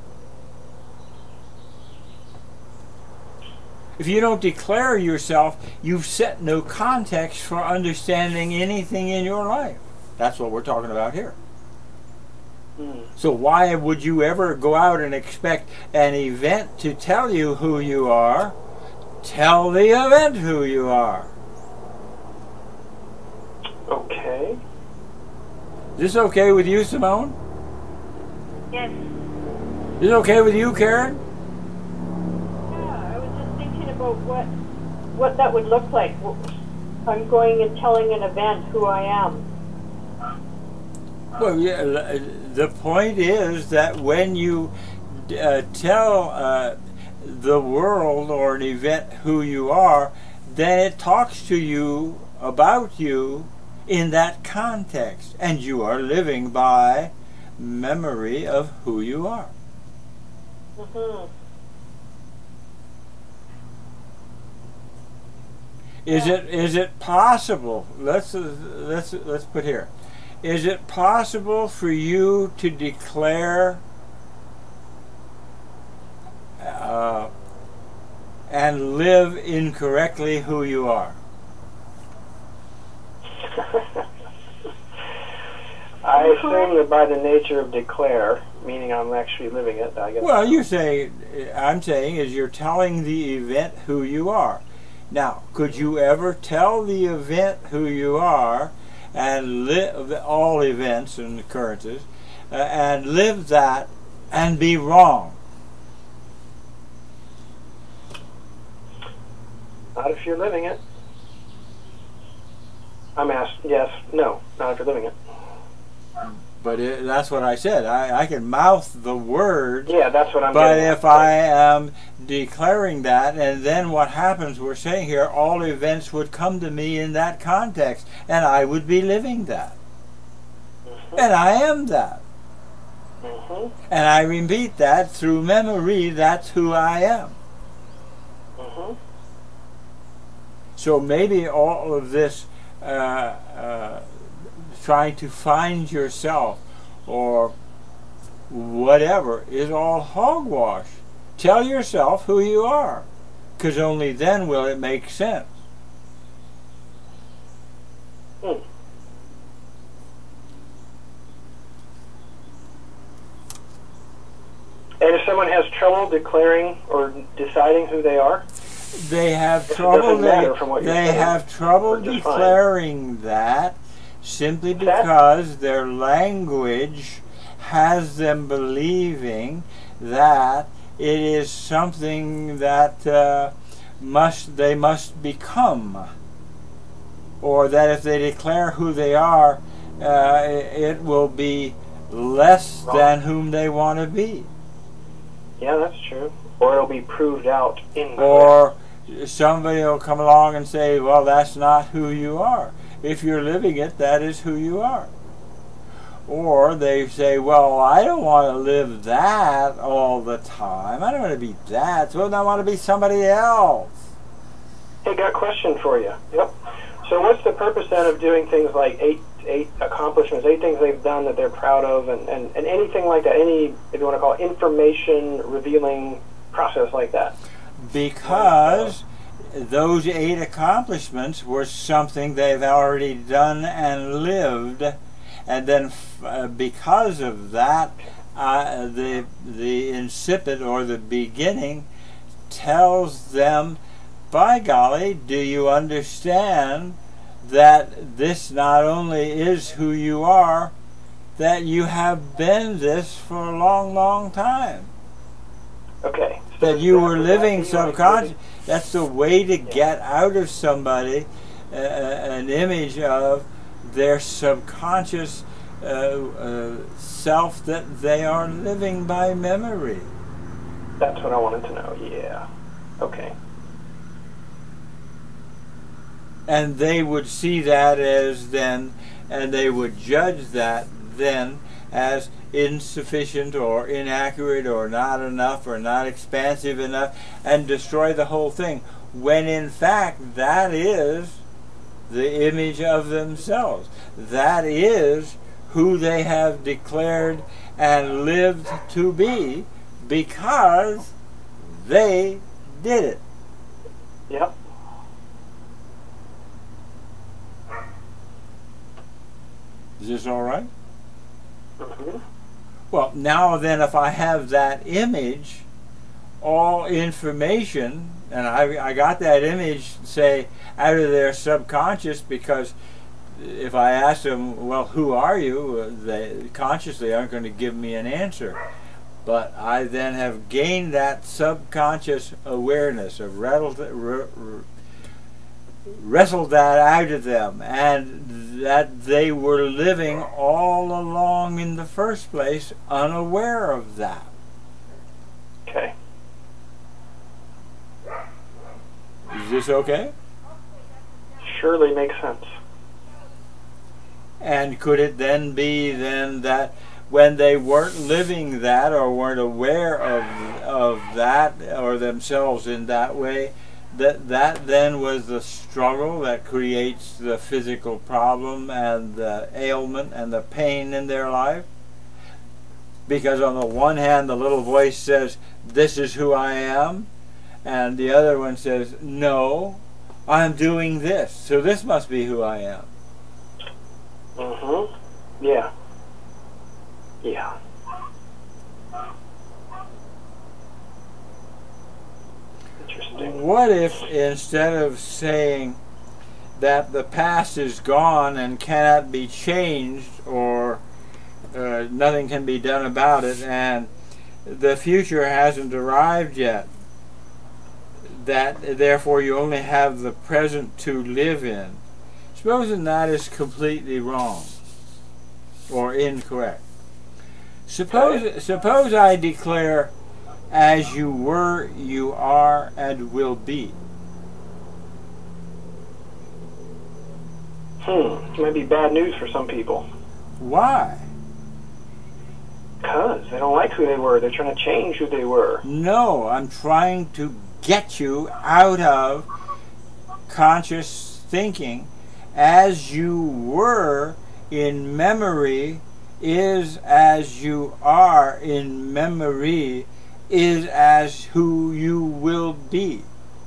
If you don't declare yourself, you've set no context for understanding anything in your life. That's what we're talking about here. Hmm. So why would you ever go out and expect an event to tell you who you are? Tell the event who you are. Okay. Is this okay with you, Simone? Yes. Is this okay with you, Karen? Yeah, I was just thinking about what what that would look like. I'm going and telling an event who I am. Well, yeah, uh, the point is that when you uh, tell uh, the world or an event who you are, then it talks to you about you in that context, and you are living by memory of who you are. Mm-hmm. Is it is it possible? Let's uh, let's let's put here. Is it possible for you to declare uh, and live incorrectly who you are? I assume that by the nature of declare, meaning I'm actually living it, I guess. Well, you're saying, I'm saying, is you're telling the event who you are. Now, could you ever tell the event who you are, and live all events and occurrences, uh, and live that and be wrong? Not if you're living it. I'm asked, yes, no, not if you're living it. But it, that's what I said. I, I can mouth the words, Yeah, that's what I'm but getting at. if I am declaring that, and then what happens, we're saying here, all events would come to me in that context, and I would be living that. Mhm. And I am that. Mhm. And I repeat that through memory, that's who I am. Mhm. So maybe all of this uh, uh, trying to find yourself or whatever is all hogwash. Tell yourself who you are, because only then will it make sense. Hmm. And if someone has trouble declaring or deciding who they are, They have It trouble. doesn't matter They, from what you're they saying. have trouble We're just fine. declaring that simply That- because their language has them believing that it is something that uh, must they must become, or that if they declare who they are, uh, it will be less Wrong. than whom they want to be. yeah, that's true. Or it'll be proved out incorrect. Or somebody will come along and say, well, that's not who you are. If you're living it, that is who you are. Or they say, well, I don't want to live that all the time. I don't want to be that. So I want to be somebody else. Hey, got a question for you. Yep. So what's the purpose then of doing things like eight eight accomplishments, eight things they've done that they're proud of, and, and, and anything like that, any, if you want to call it, information revealing process like that? Because those eight accomplishments were something they've already done and lived, and then f- uh, because of that, uh, the the incipit or the beginning tells them, by golly, do you understand that this not only is who you are, that you have been this for a long, long time. Okay. So That you that- were would that living be like subconscious. living- That's the way to get out of somebody uh, an image of their subconscious uh, uh, self that they are living by memory. That's what I wanted to know. Yeah. Okay. and they would see that as then, and they would judge that then as insufficient or inaccurate or not enough or not expansive enough, and destroy the whole thing, when in fact that is the image of themselves. That is who they have declared and lived to be, because they did it. Yep. Is this all right? Mm-hmm. Well, now then, if I have that image, all information, and I, I got that image, say, out of their subconscious, because if I ask them, well, who are you? They consciously aren't going to give me an answer. But I then have gained that subconscious awareness, of rattled, r- r- wrestled that out of them, and that they were living all along in the first place unaware of that. Okay. Is this okay? Surely makes sense. And could it then be then that when they weren't living that, or weren't aware of of that, or themselves in that way, that that then was the struggle that creates the physical problem and the ailment and the pain in their life? Because on the one hand, the little voice says, this is who I am, and the other one says, no, I'm doing this, so this must be who I am. Mm-hmm. Yeah. Yeah. Interesting. What if, instead of saying that the past is gone and cannot be changed, or uh, nothing can be done about it, and the future hasn't arrived yet, that therefore you only have the present to live in, supposing that is completely wrong or incorrect. Suppose, suppose I declare, as you were, you are, and will be. Hmm. It might be bad news for some people. Why? Because they don't like who they were. They're trying to change who they were. No, I'm trying to get you out of conscious thinking. As you were in memory is as you are in memory is as who you will be.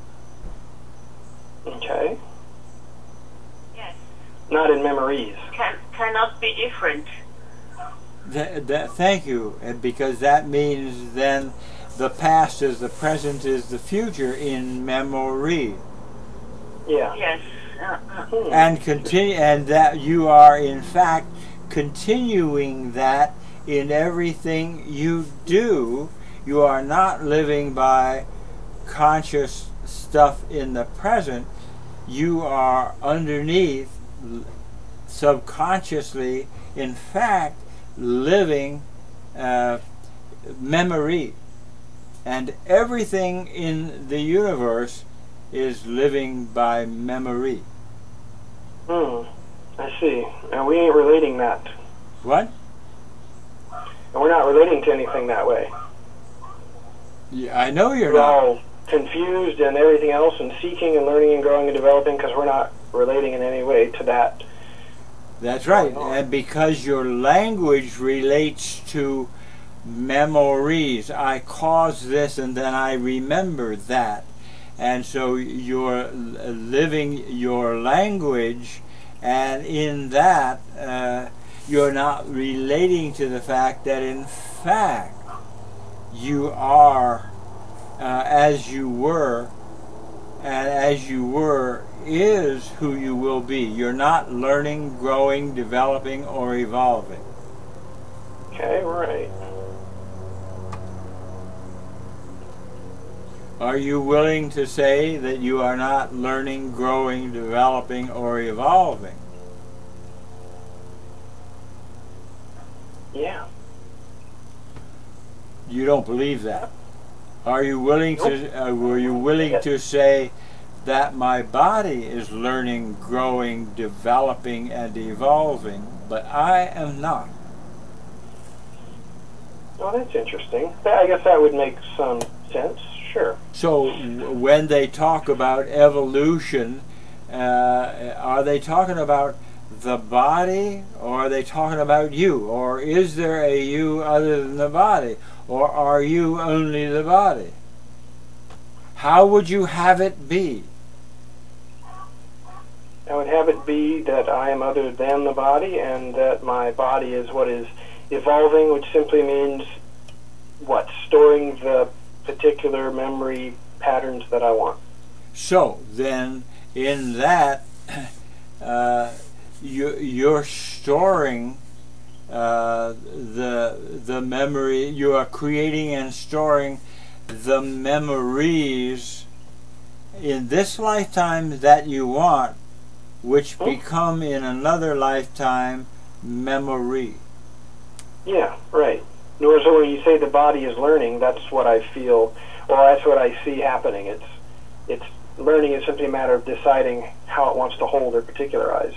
Okay. Yes. Not in memories. Can, cannot be different. Th- that, thank you, and because that means then the past is the present is the future in memory. Yeah. Yes. Uh, uh. Hmm. And continue, and that you are in fact continuing that in everything you do. You are not living by conscious stuff in the present. You are underneath, subconsciously, in fact, living uh, memory. And everything in the universe is living by memory. Hmm. I see. And we ain't relating that. What? And we're not relating to anything that way. Yeah, I know you're We're not. all confused and everything else, and seeking and learning and growing and developing, because we're not relating in any way to that. That's right. And because your language relates to memories, I caused this and then I remember that. And so you're living your language, and in that uh, you're not relating to the fact that in fact you are uh, as you were, and as you were is who you will be. You're not learning, growing, developing, or evolving. Okay, right. Are you willing to say that you are not learning, growing, developing, or evolving? Yeah. You don't believe that. Are you willing to? Uh, were you willing to say that my body is learning, growing, developing, and evolving, but I am not. Oh, that's interesting. I guess that would make some sense. Sure. So w- when they talk about evolution, uh, are they talking about the body, or are they talking about you? Or is there a you other than the body? Or are you only the body? How would you have it be? I would have it be that I am other than the body, and that my body is what is evolving, which simply means, what, storing the particular memory patterns that I want. So then, in that, uh, you, you're storing uh, the the memory. You are creating and storing the memories in this lifetime that you want, which become in another lifetime memory. Yeah, right. Nor so when you say the body is learning, that's what I feel, or that's what I see happening. It's it's learning is simply a matter of deciding how it wants to hold or particularize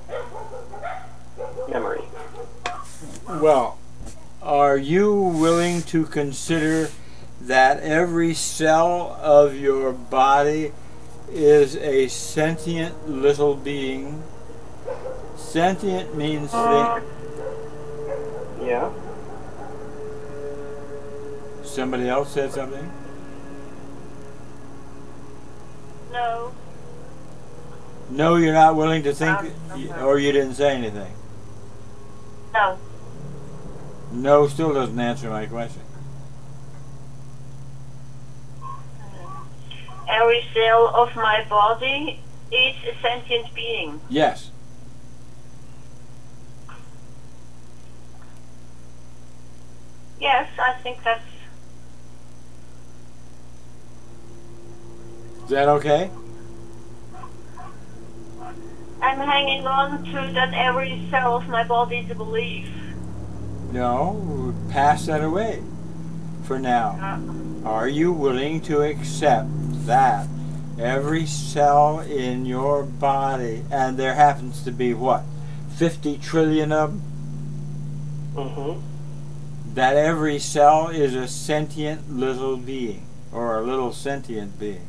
memory. Well, are you willing to consider that every cell of your body is a sentient little being? Sentient means think. Yeah. Somebody else said something? No. No, you're not willing to think, Um, or you didn't say anything. No. No still doesn't answer my question. Every cell of my body is a sentient being. Yes. Yes, I think that's Is that okay? I'm hanging on to that every cell of my body is a belief. No, pass that away for now. Uh, Are you willing to accept that every cell in your body, and there happens to be what, fifty trillion of them, Mm-hmm. that every cell is a sentient little being, or a little sentient being?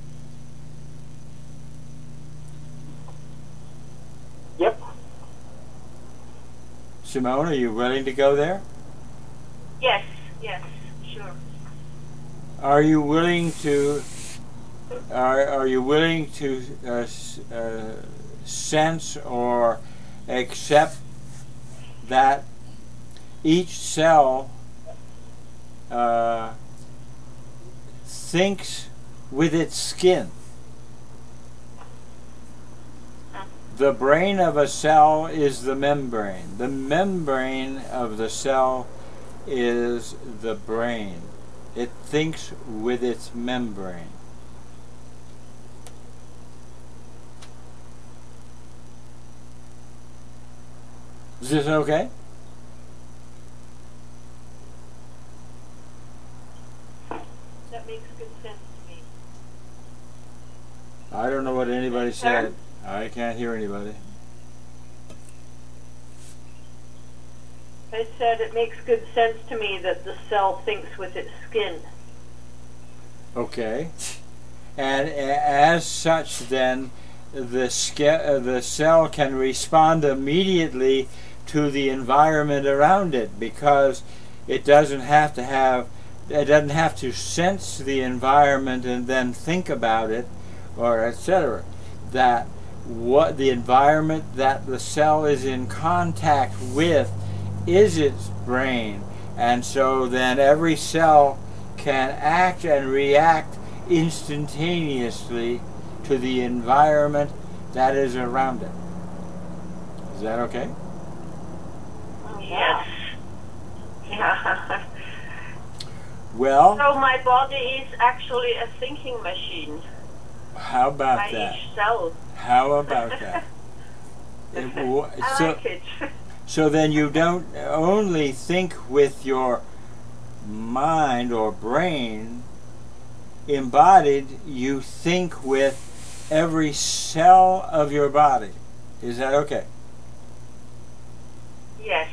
Yep. Simone, are you willing to go there? yes, yes, sure. Are you willing to are, are you willing to uh, s- uh, sense or accept that each cell uh, thinks with its skin? The brain of a cell is the membrane. The membrane of the cell is the brain. It thinks with its membrane. Is this okay? That makes good sense to me. I don't know what anybody said. I can't hear anybody. I said it makes good sense to me that the cell thinks with its skin. Okay. And a- as such, then, the, ske- uh, the cell can respond immediately to the environment around it, because it doesn't have to have, it doesn't have to sense the environment and then think about it, or et cetera. That what the environment that the cell is in contact with is its brain, and so then every cell can act and react instantaneously to the environment that is around it. Is that okay? Yes. Yeah. Well, So my body is actually a thinking machine how about by that? each cell. How about that? It w- I so, like it. so then you don't only think with your mind or brain embodied, you think with every cell of your body. Is that okay? Yes.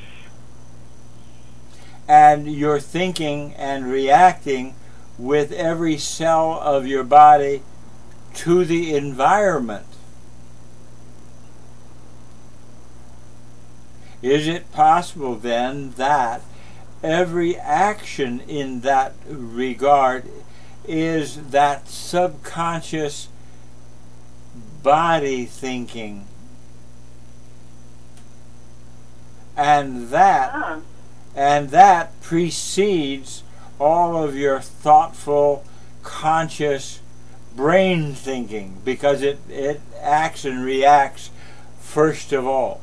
And you're thinking and reacting with every cell of your body to the environment. Is it possible then that every action in that regard is that subconscious body thinking? And that Ah. and that precedes all of your thoughtful, conscious brain thinking, because it, it acts and reacts first of all.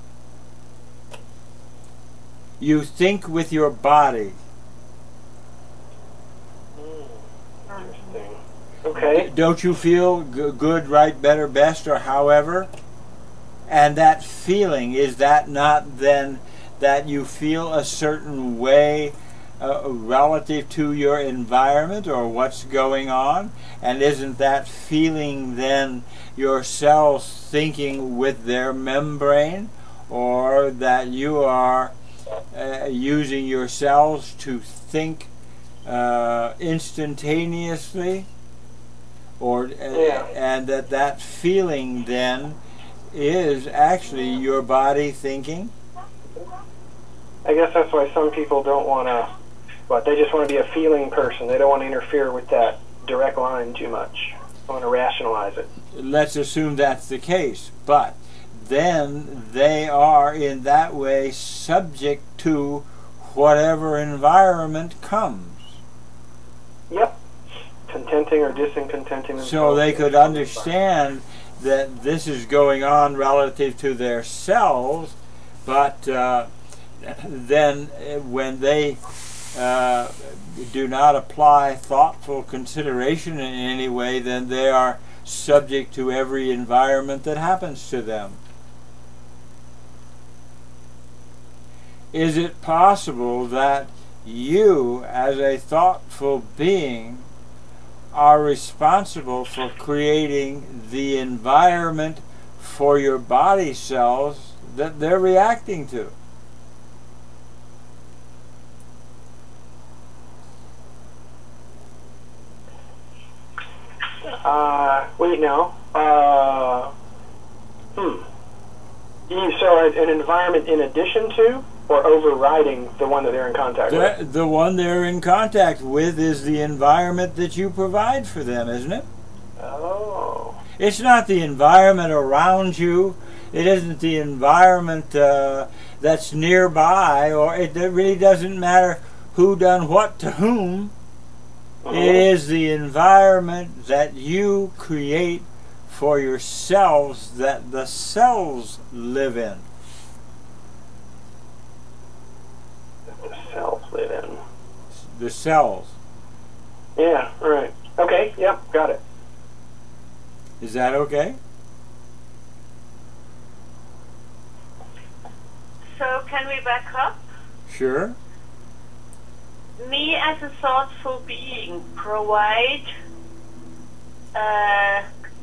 You think with your body. Interesting. Okay. Don't you feel g- good, right, better, best, or however? And that feeling, is that not then that you feel a certain way uh, relative to your environment or what's going on? And isn't that feeling then your cells thinking with their membrane? Or that you are uh, using your cells to think uh, instantaneously? Or uh, Yeah. and that that feeling then is actually your body thinking? I guess that's why some people don't want to, but they just want to be a feeling person. They don't want to interfere with that direct line too much. They want to rationalize it. Let's assume that's the case, but then they are in that way subject to whatever environment comes. Yep. Contenting or discontenting. So they could understand that this is going on relative to their selves, but uh, then when they uh, do not apply thoughtful consideration in any way, then they are subject to every environment that happens to them. Is it possible that you, as a thoughtful being, are responsible for creating the environment for your body cells that they're reacting to? Uh, wait, no. Uh, hmm. You, so an environment in addition to or overriding the one that they're in contact The, with? the one they're in contact with is the environment that you provide for them, isn't it? Oh. It's not the environment around you. It isn't the environment uh, that's nearby, or it, it really doesn't matter who done what to whom. Mhm. It is the environment that you create for yourselves that the cells live in. The cells live in. The cells. Yeah, right. Okay, yep, got it. Is that okay? So can we back up? Sure. Me as a thoughtful being provide uh,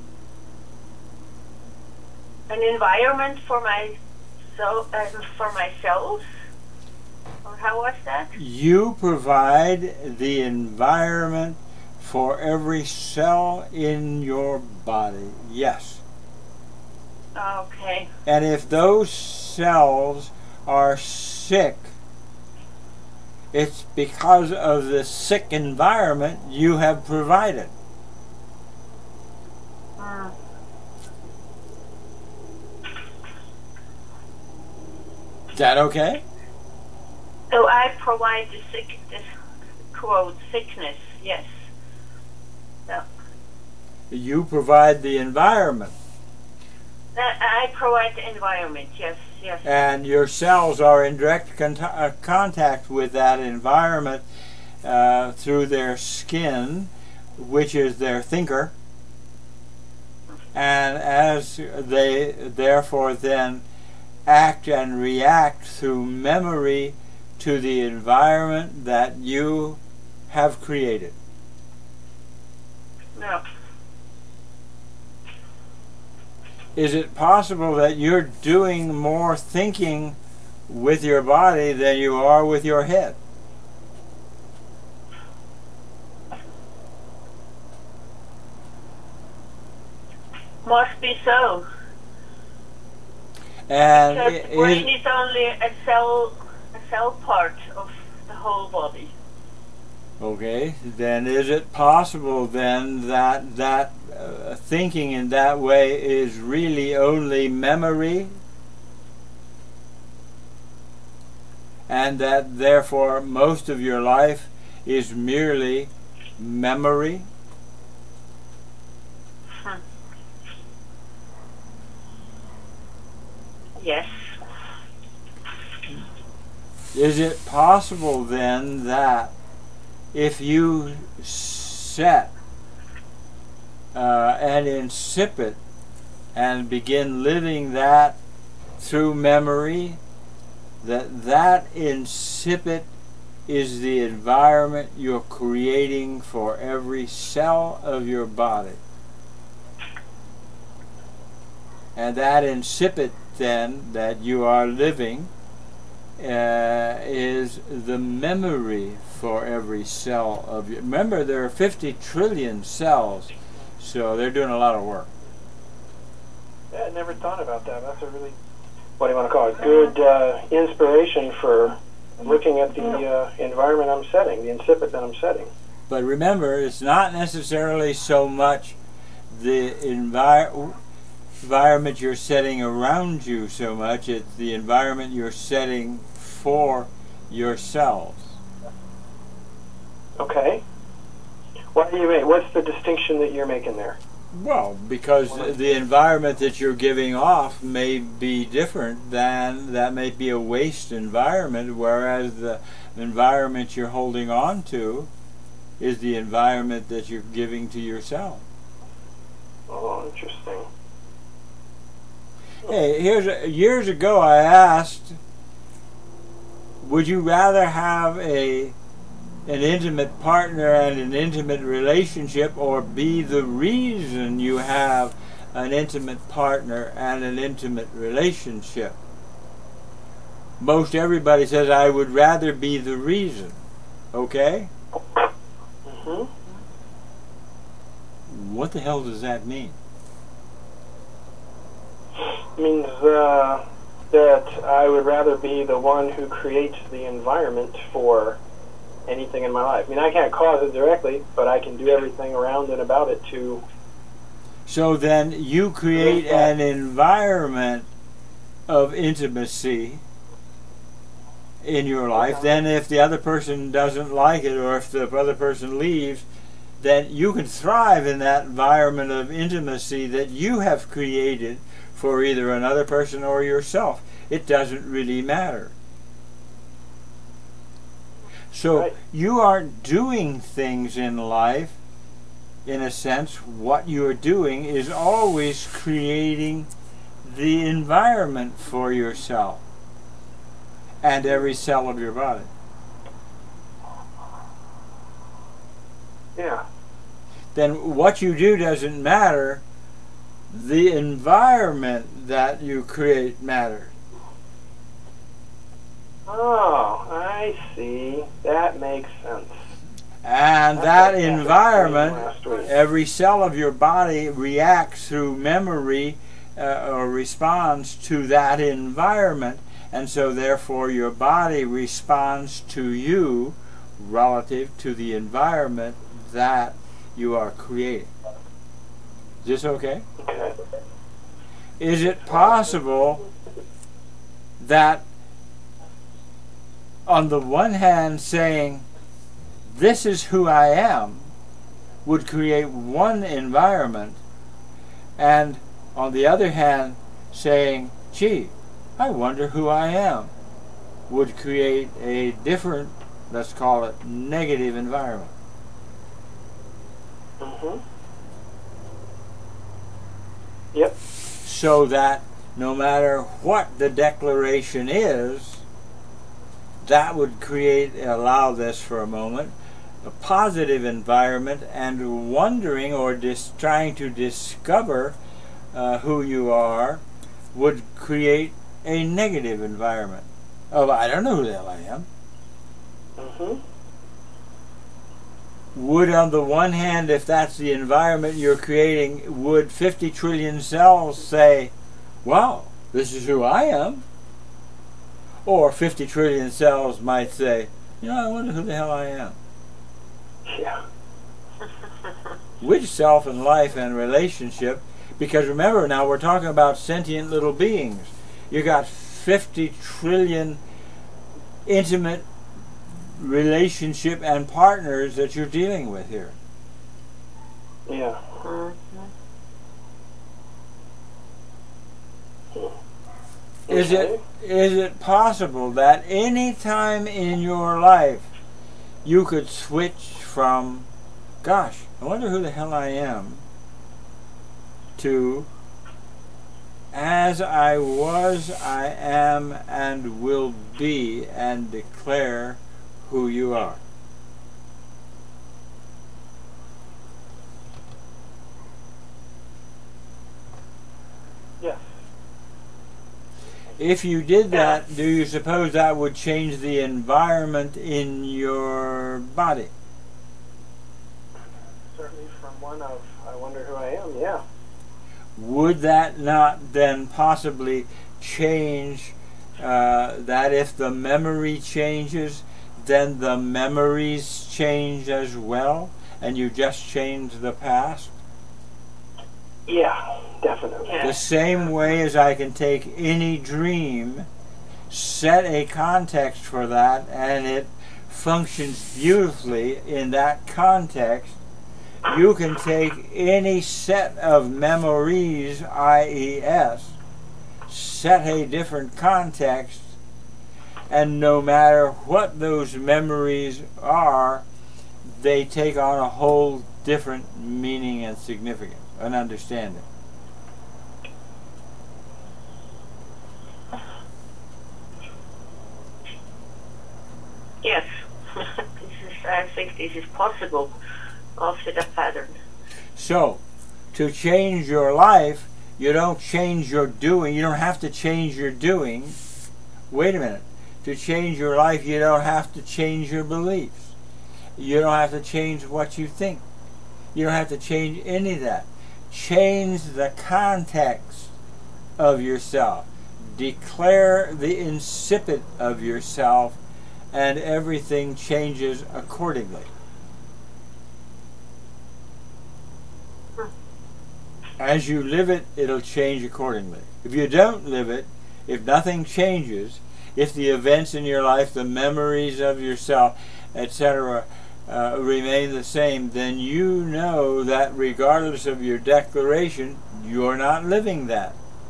an environment for my so uh, for myself, or how was that? You provide the environment for every cell in your body. Yes. Okay. And if those cells are sick, it's because of the sick environment you have provided. Mm. Is that okay? So I provide the sick, this quote sickness. Yes. No. You provide the environment, That I provide the environment. Yes. Yes. and your cells are in direct con- uh, contact with that environment uh, through their skin, which is their thinker. And as they therefore then act and react through memory to the environment that you have created. No. is it possible that you're doing more thinking with your body than you are with your head? Must be so. And Because i- the brain is, is only a cell, a cell part of the whole body. okay, then is it possible then that that uh, thinking in that way is really only memory, and that therefore most of your life is merely memory? Hmm. Yes. Is it possible then that if you set uh, an incipit and begin living that through memory, that that incipit is the environment you're creating for every cell of your body? And that incipit then that you are living uh, is the memory for every cell of you. Remember, there are fifty trillion cells, so they're doing a lot of work. Yeah, I never thought about that. That's a really, what do you want to call it, good uh, inspiration for looking at the uh, environment I'm setting, the incipit that I'm setting. But remember, it's not necessarily so much the envir- environment you're setting around you so much, it's the environment you're setting for yourselves. Okay. What do you mean? What's the distinction that you're making there? Well, because the environment that you're giving off may be different than, that may be a waste environment, whereas the environment you're holding on to is the environment that you're giving to yourself. Oh, interesting. Hey, here's a, years ago I asked, would you rather have a an intimate partner and an intimate relationship, or be the reason you have an intimate partner and an intimate relationship? Most everybody says, I would rather be the reason. Okay? Mm-hmm. What the hell does that mean? Means uh, that I would rather be the one who creates the environment for anything in my life. I mean, I can't cause it directly, but I can do everything around and about it to... So then you create an environment of intimacy in your life. Then if the other person doesn't like it, or if the other person leaves, then you can thrive in that environment of intimacy that you have created for either another person or yourself. It doesn't really matter. So Right. you aren't doing things in life, in a sense. What you're doing is always creating the environment for yourself and every cell of your body. Yeah. Then what you do doesn't matter. The environment that you create matters. Oh, I see. That makes sense. And That's that like that environment, last week. every cell of your body reacts through memory uh, or responds to that environment. And so therefore your body responds to you relative to the environment that you are creating. Is this okay? Okay. Is it possible that on the one hand saying, this is who I am, would create one environment, and on the other hand saying, gee, I wonder who I am, would create a different, let's call it, negative environment? Mm-hmm. Yep. So that no matter what the declaration is, that would create, allow this for a moment, a positive environment, and wondering or dis, trying to discover uh, who you are would create a negative environment of, I don't know who the hell I am. Mm-hmm. Would, on the one hand, if that's the environment you're creating, would fifty trillion cells say, wow, this is who I am? Or fifty trillion cells might say, you know, I wonder who the hell I am. Yeah. Which self and life and relationship, because remember now we're talking about sentient little beings. You got fifty trillion intimate relationship and partners that you're dealing with here. Yeah. Is it is it possible that any time in your life you could switch from, gosh, I wonder who the hell I am, to, as I was, I am, and will be, and declare who you are? Yes. If you did that, do you suppose that would change the environment in your body? Certainly from one of, I wonder who I am, yeah. Would that not then possibly change uh, that if the memory changes, then the memories change as well, and you just change the past? Yeah, definitely. The same way as I can take any dream, set a context for that, and it functions beautifully in that context, you can take any set of memories, that is, set a different context, and no matter what those memories are, they take on a whole different meaning and significance and understanding. Yes, this is, I think this is possible after the pattern. So, to change your life, you don't change your doing. You don't have to change your doing. Wait a minute. To change your life, you don't have to change your beliefs. You don't have to change what you think. You don't have to change any of that. Change the context of yourself. Declare the incipit of yourself, and everything changes accordingly. As you live it, it'll change accordingly. If you don't live it, if nothing changes, if the events in your life, the memories of yourself, et cetera, uh, remain the same, then you know that regardless of your declaration, you're not living that.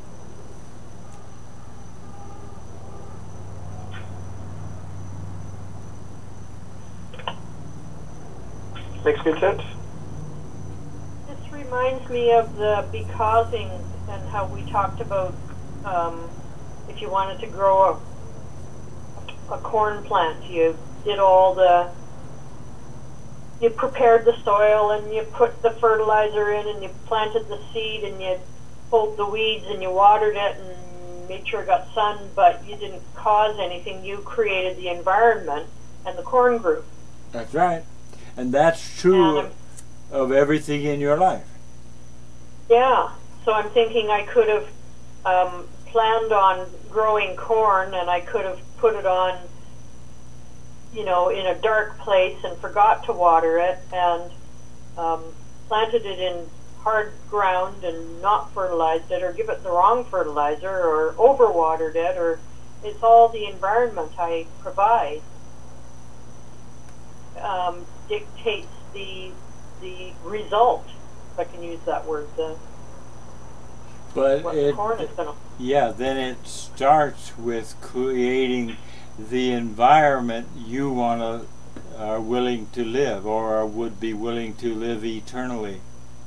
Makes good sense. This reminds me of the becausing and how we talked about um, if you wanted to grow a, a corn plant, you did all the, you prepared the soil and you put the fertilizer in and you planted the seed and you pulled the weeds and you watered it and made sure it got sun, but you didn't cause anything. You created the environment and the corn grew. That's right. And that's true And of everything in your life. Yeah, so I'm thinking I could have um, planned on growing corn and I could have put it on, you know, in a dark place and forgot to water it and um, planted it in hard ground and not fertilized it or give it the wrong fertilizer or overwatered it, or it's all the environment I provide um, dictates the the result, if I can use that word, the But what it, corn is going to. yeah, then it starts with creating the environment you want to, are willing to live, or would be willing to live eternally.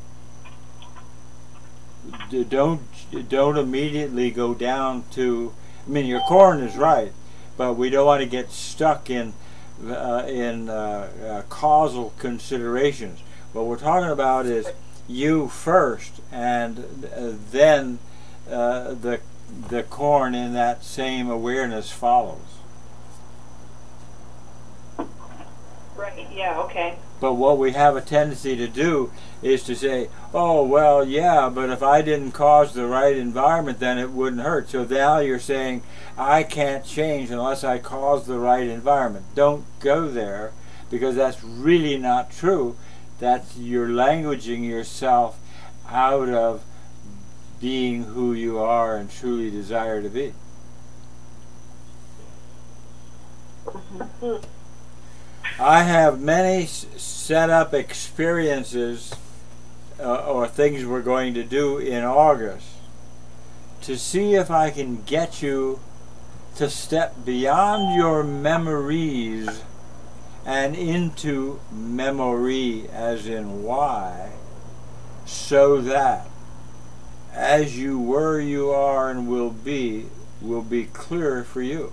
D- Don't don't immediately go down to. I mean, your corn is right, but we don't want to get stuck in uh, in uh, uh, causal considerations. What we're talking about is you first, and uh, then uh, the the corn in that same awareness follows. Right, yeah, okay. But what we have a tendency to do is to say, oh, well, yeah, but if I didn't cause the right environment, then it wouldn't hurt. So now you're saying, I can't change unless I cause the right environment. Don't go there, because that's really not true. That's you're languaging yourself out of being who you are and truly desire to be. Mm-hmm. I have many s- set up experiences uh, or things we're going to do in August to see if I can get you to step beyond your memories and into memory, as in Y, so that as you were, you are, and will be, will be clearer for you.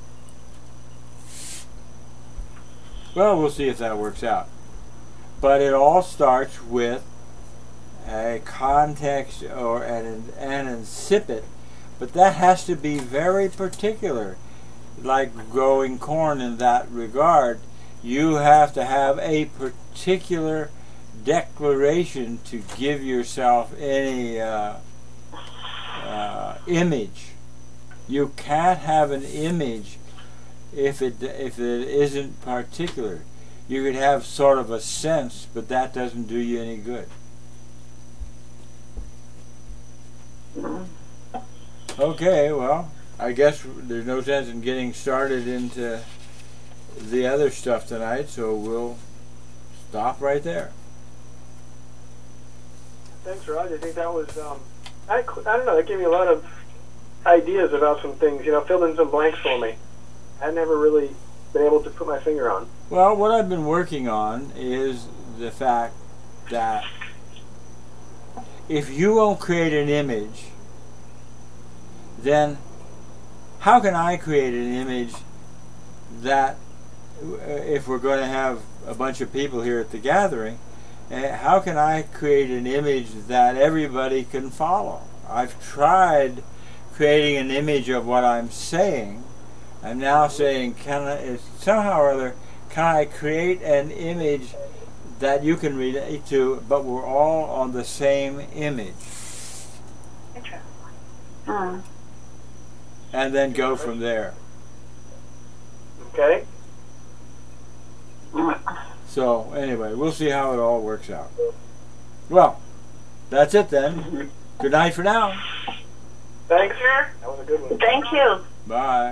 Well, we'll see if that works out. But it all starts with a context or an, an incipit, but that has to be very particular. Like growing corn in that regard, you have to have a particular declaration to give yourself any uh, uh, image. You can't have an image if it if it isn't particular. You could have sort of a sense, but that doesn't do you any good. Okay, well, I guess there's no sense in getting started into the other stuff tonight, so we'll stop right there. Thanks, Raj. I think that was, um, I, I don't know, that gave me a lot of ideas about some things, you know, filled in some blanks for me. I'd never really been able to put my finger on. Well, what I've been working on is the fact that if you won't create an image, then how can I create an image that, if we're going to have a bunch of people here at the gathering, how can I create an image that everybody can follow? I've tried creating an image of what I'm saying. I'm now saying, can I, somehow or other, can I create an image that you can relate to, but we're all on the same image? Interesting. Mm. And then go from there. Okay? So, anyway, we'll see how it all works out. Well, that's it then. Good night for now. Thanks. That was a good one. Thank you. Bye.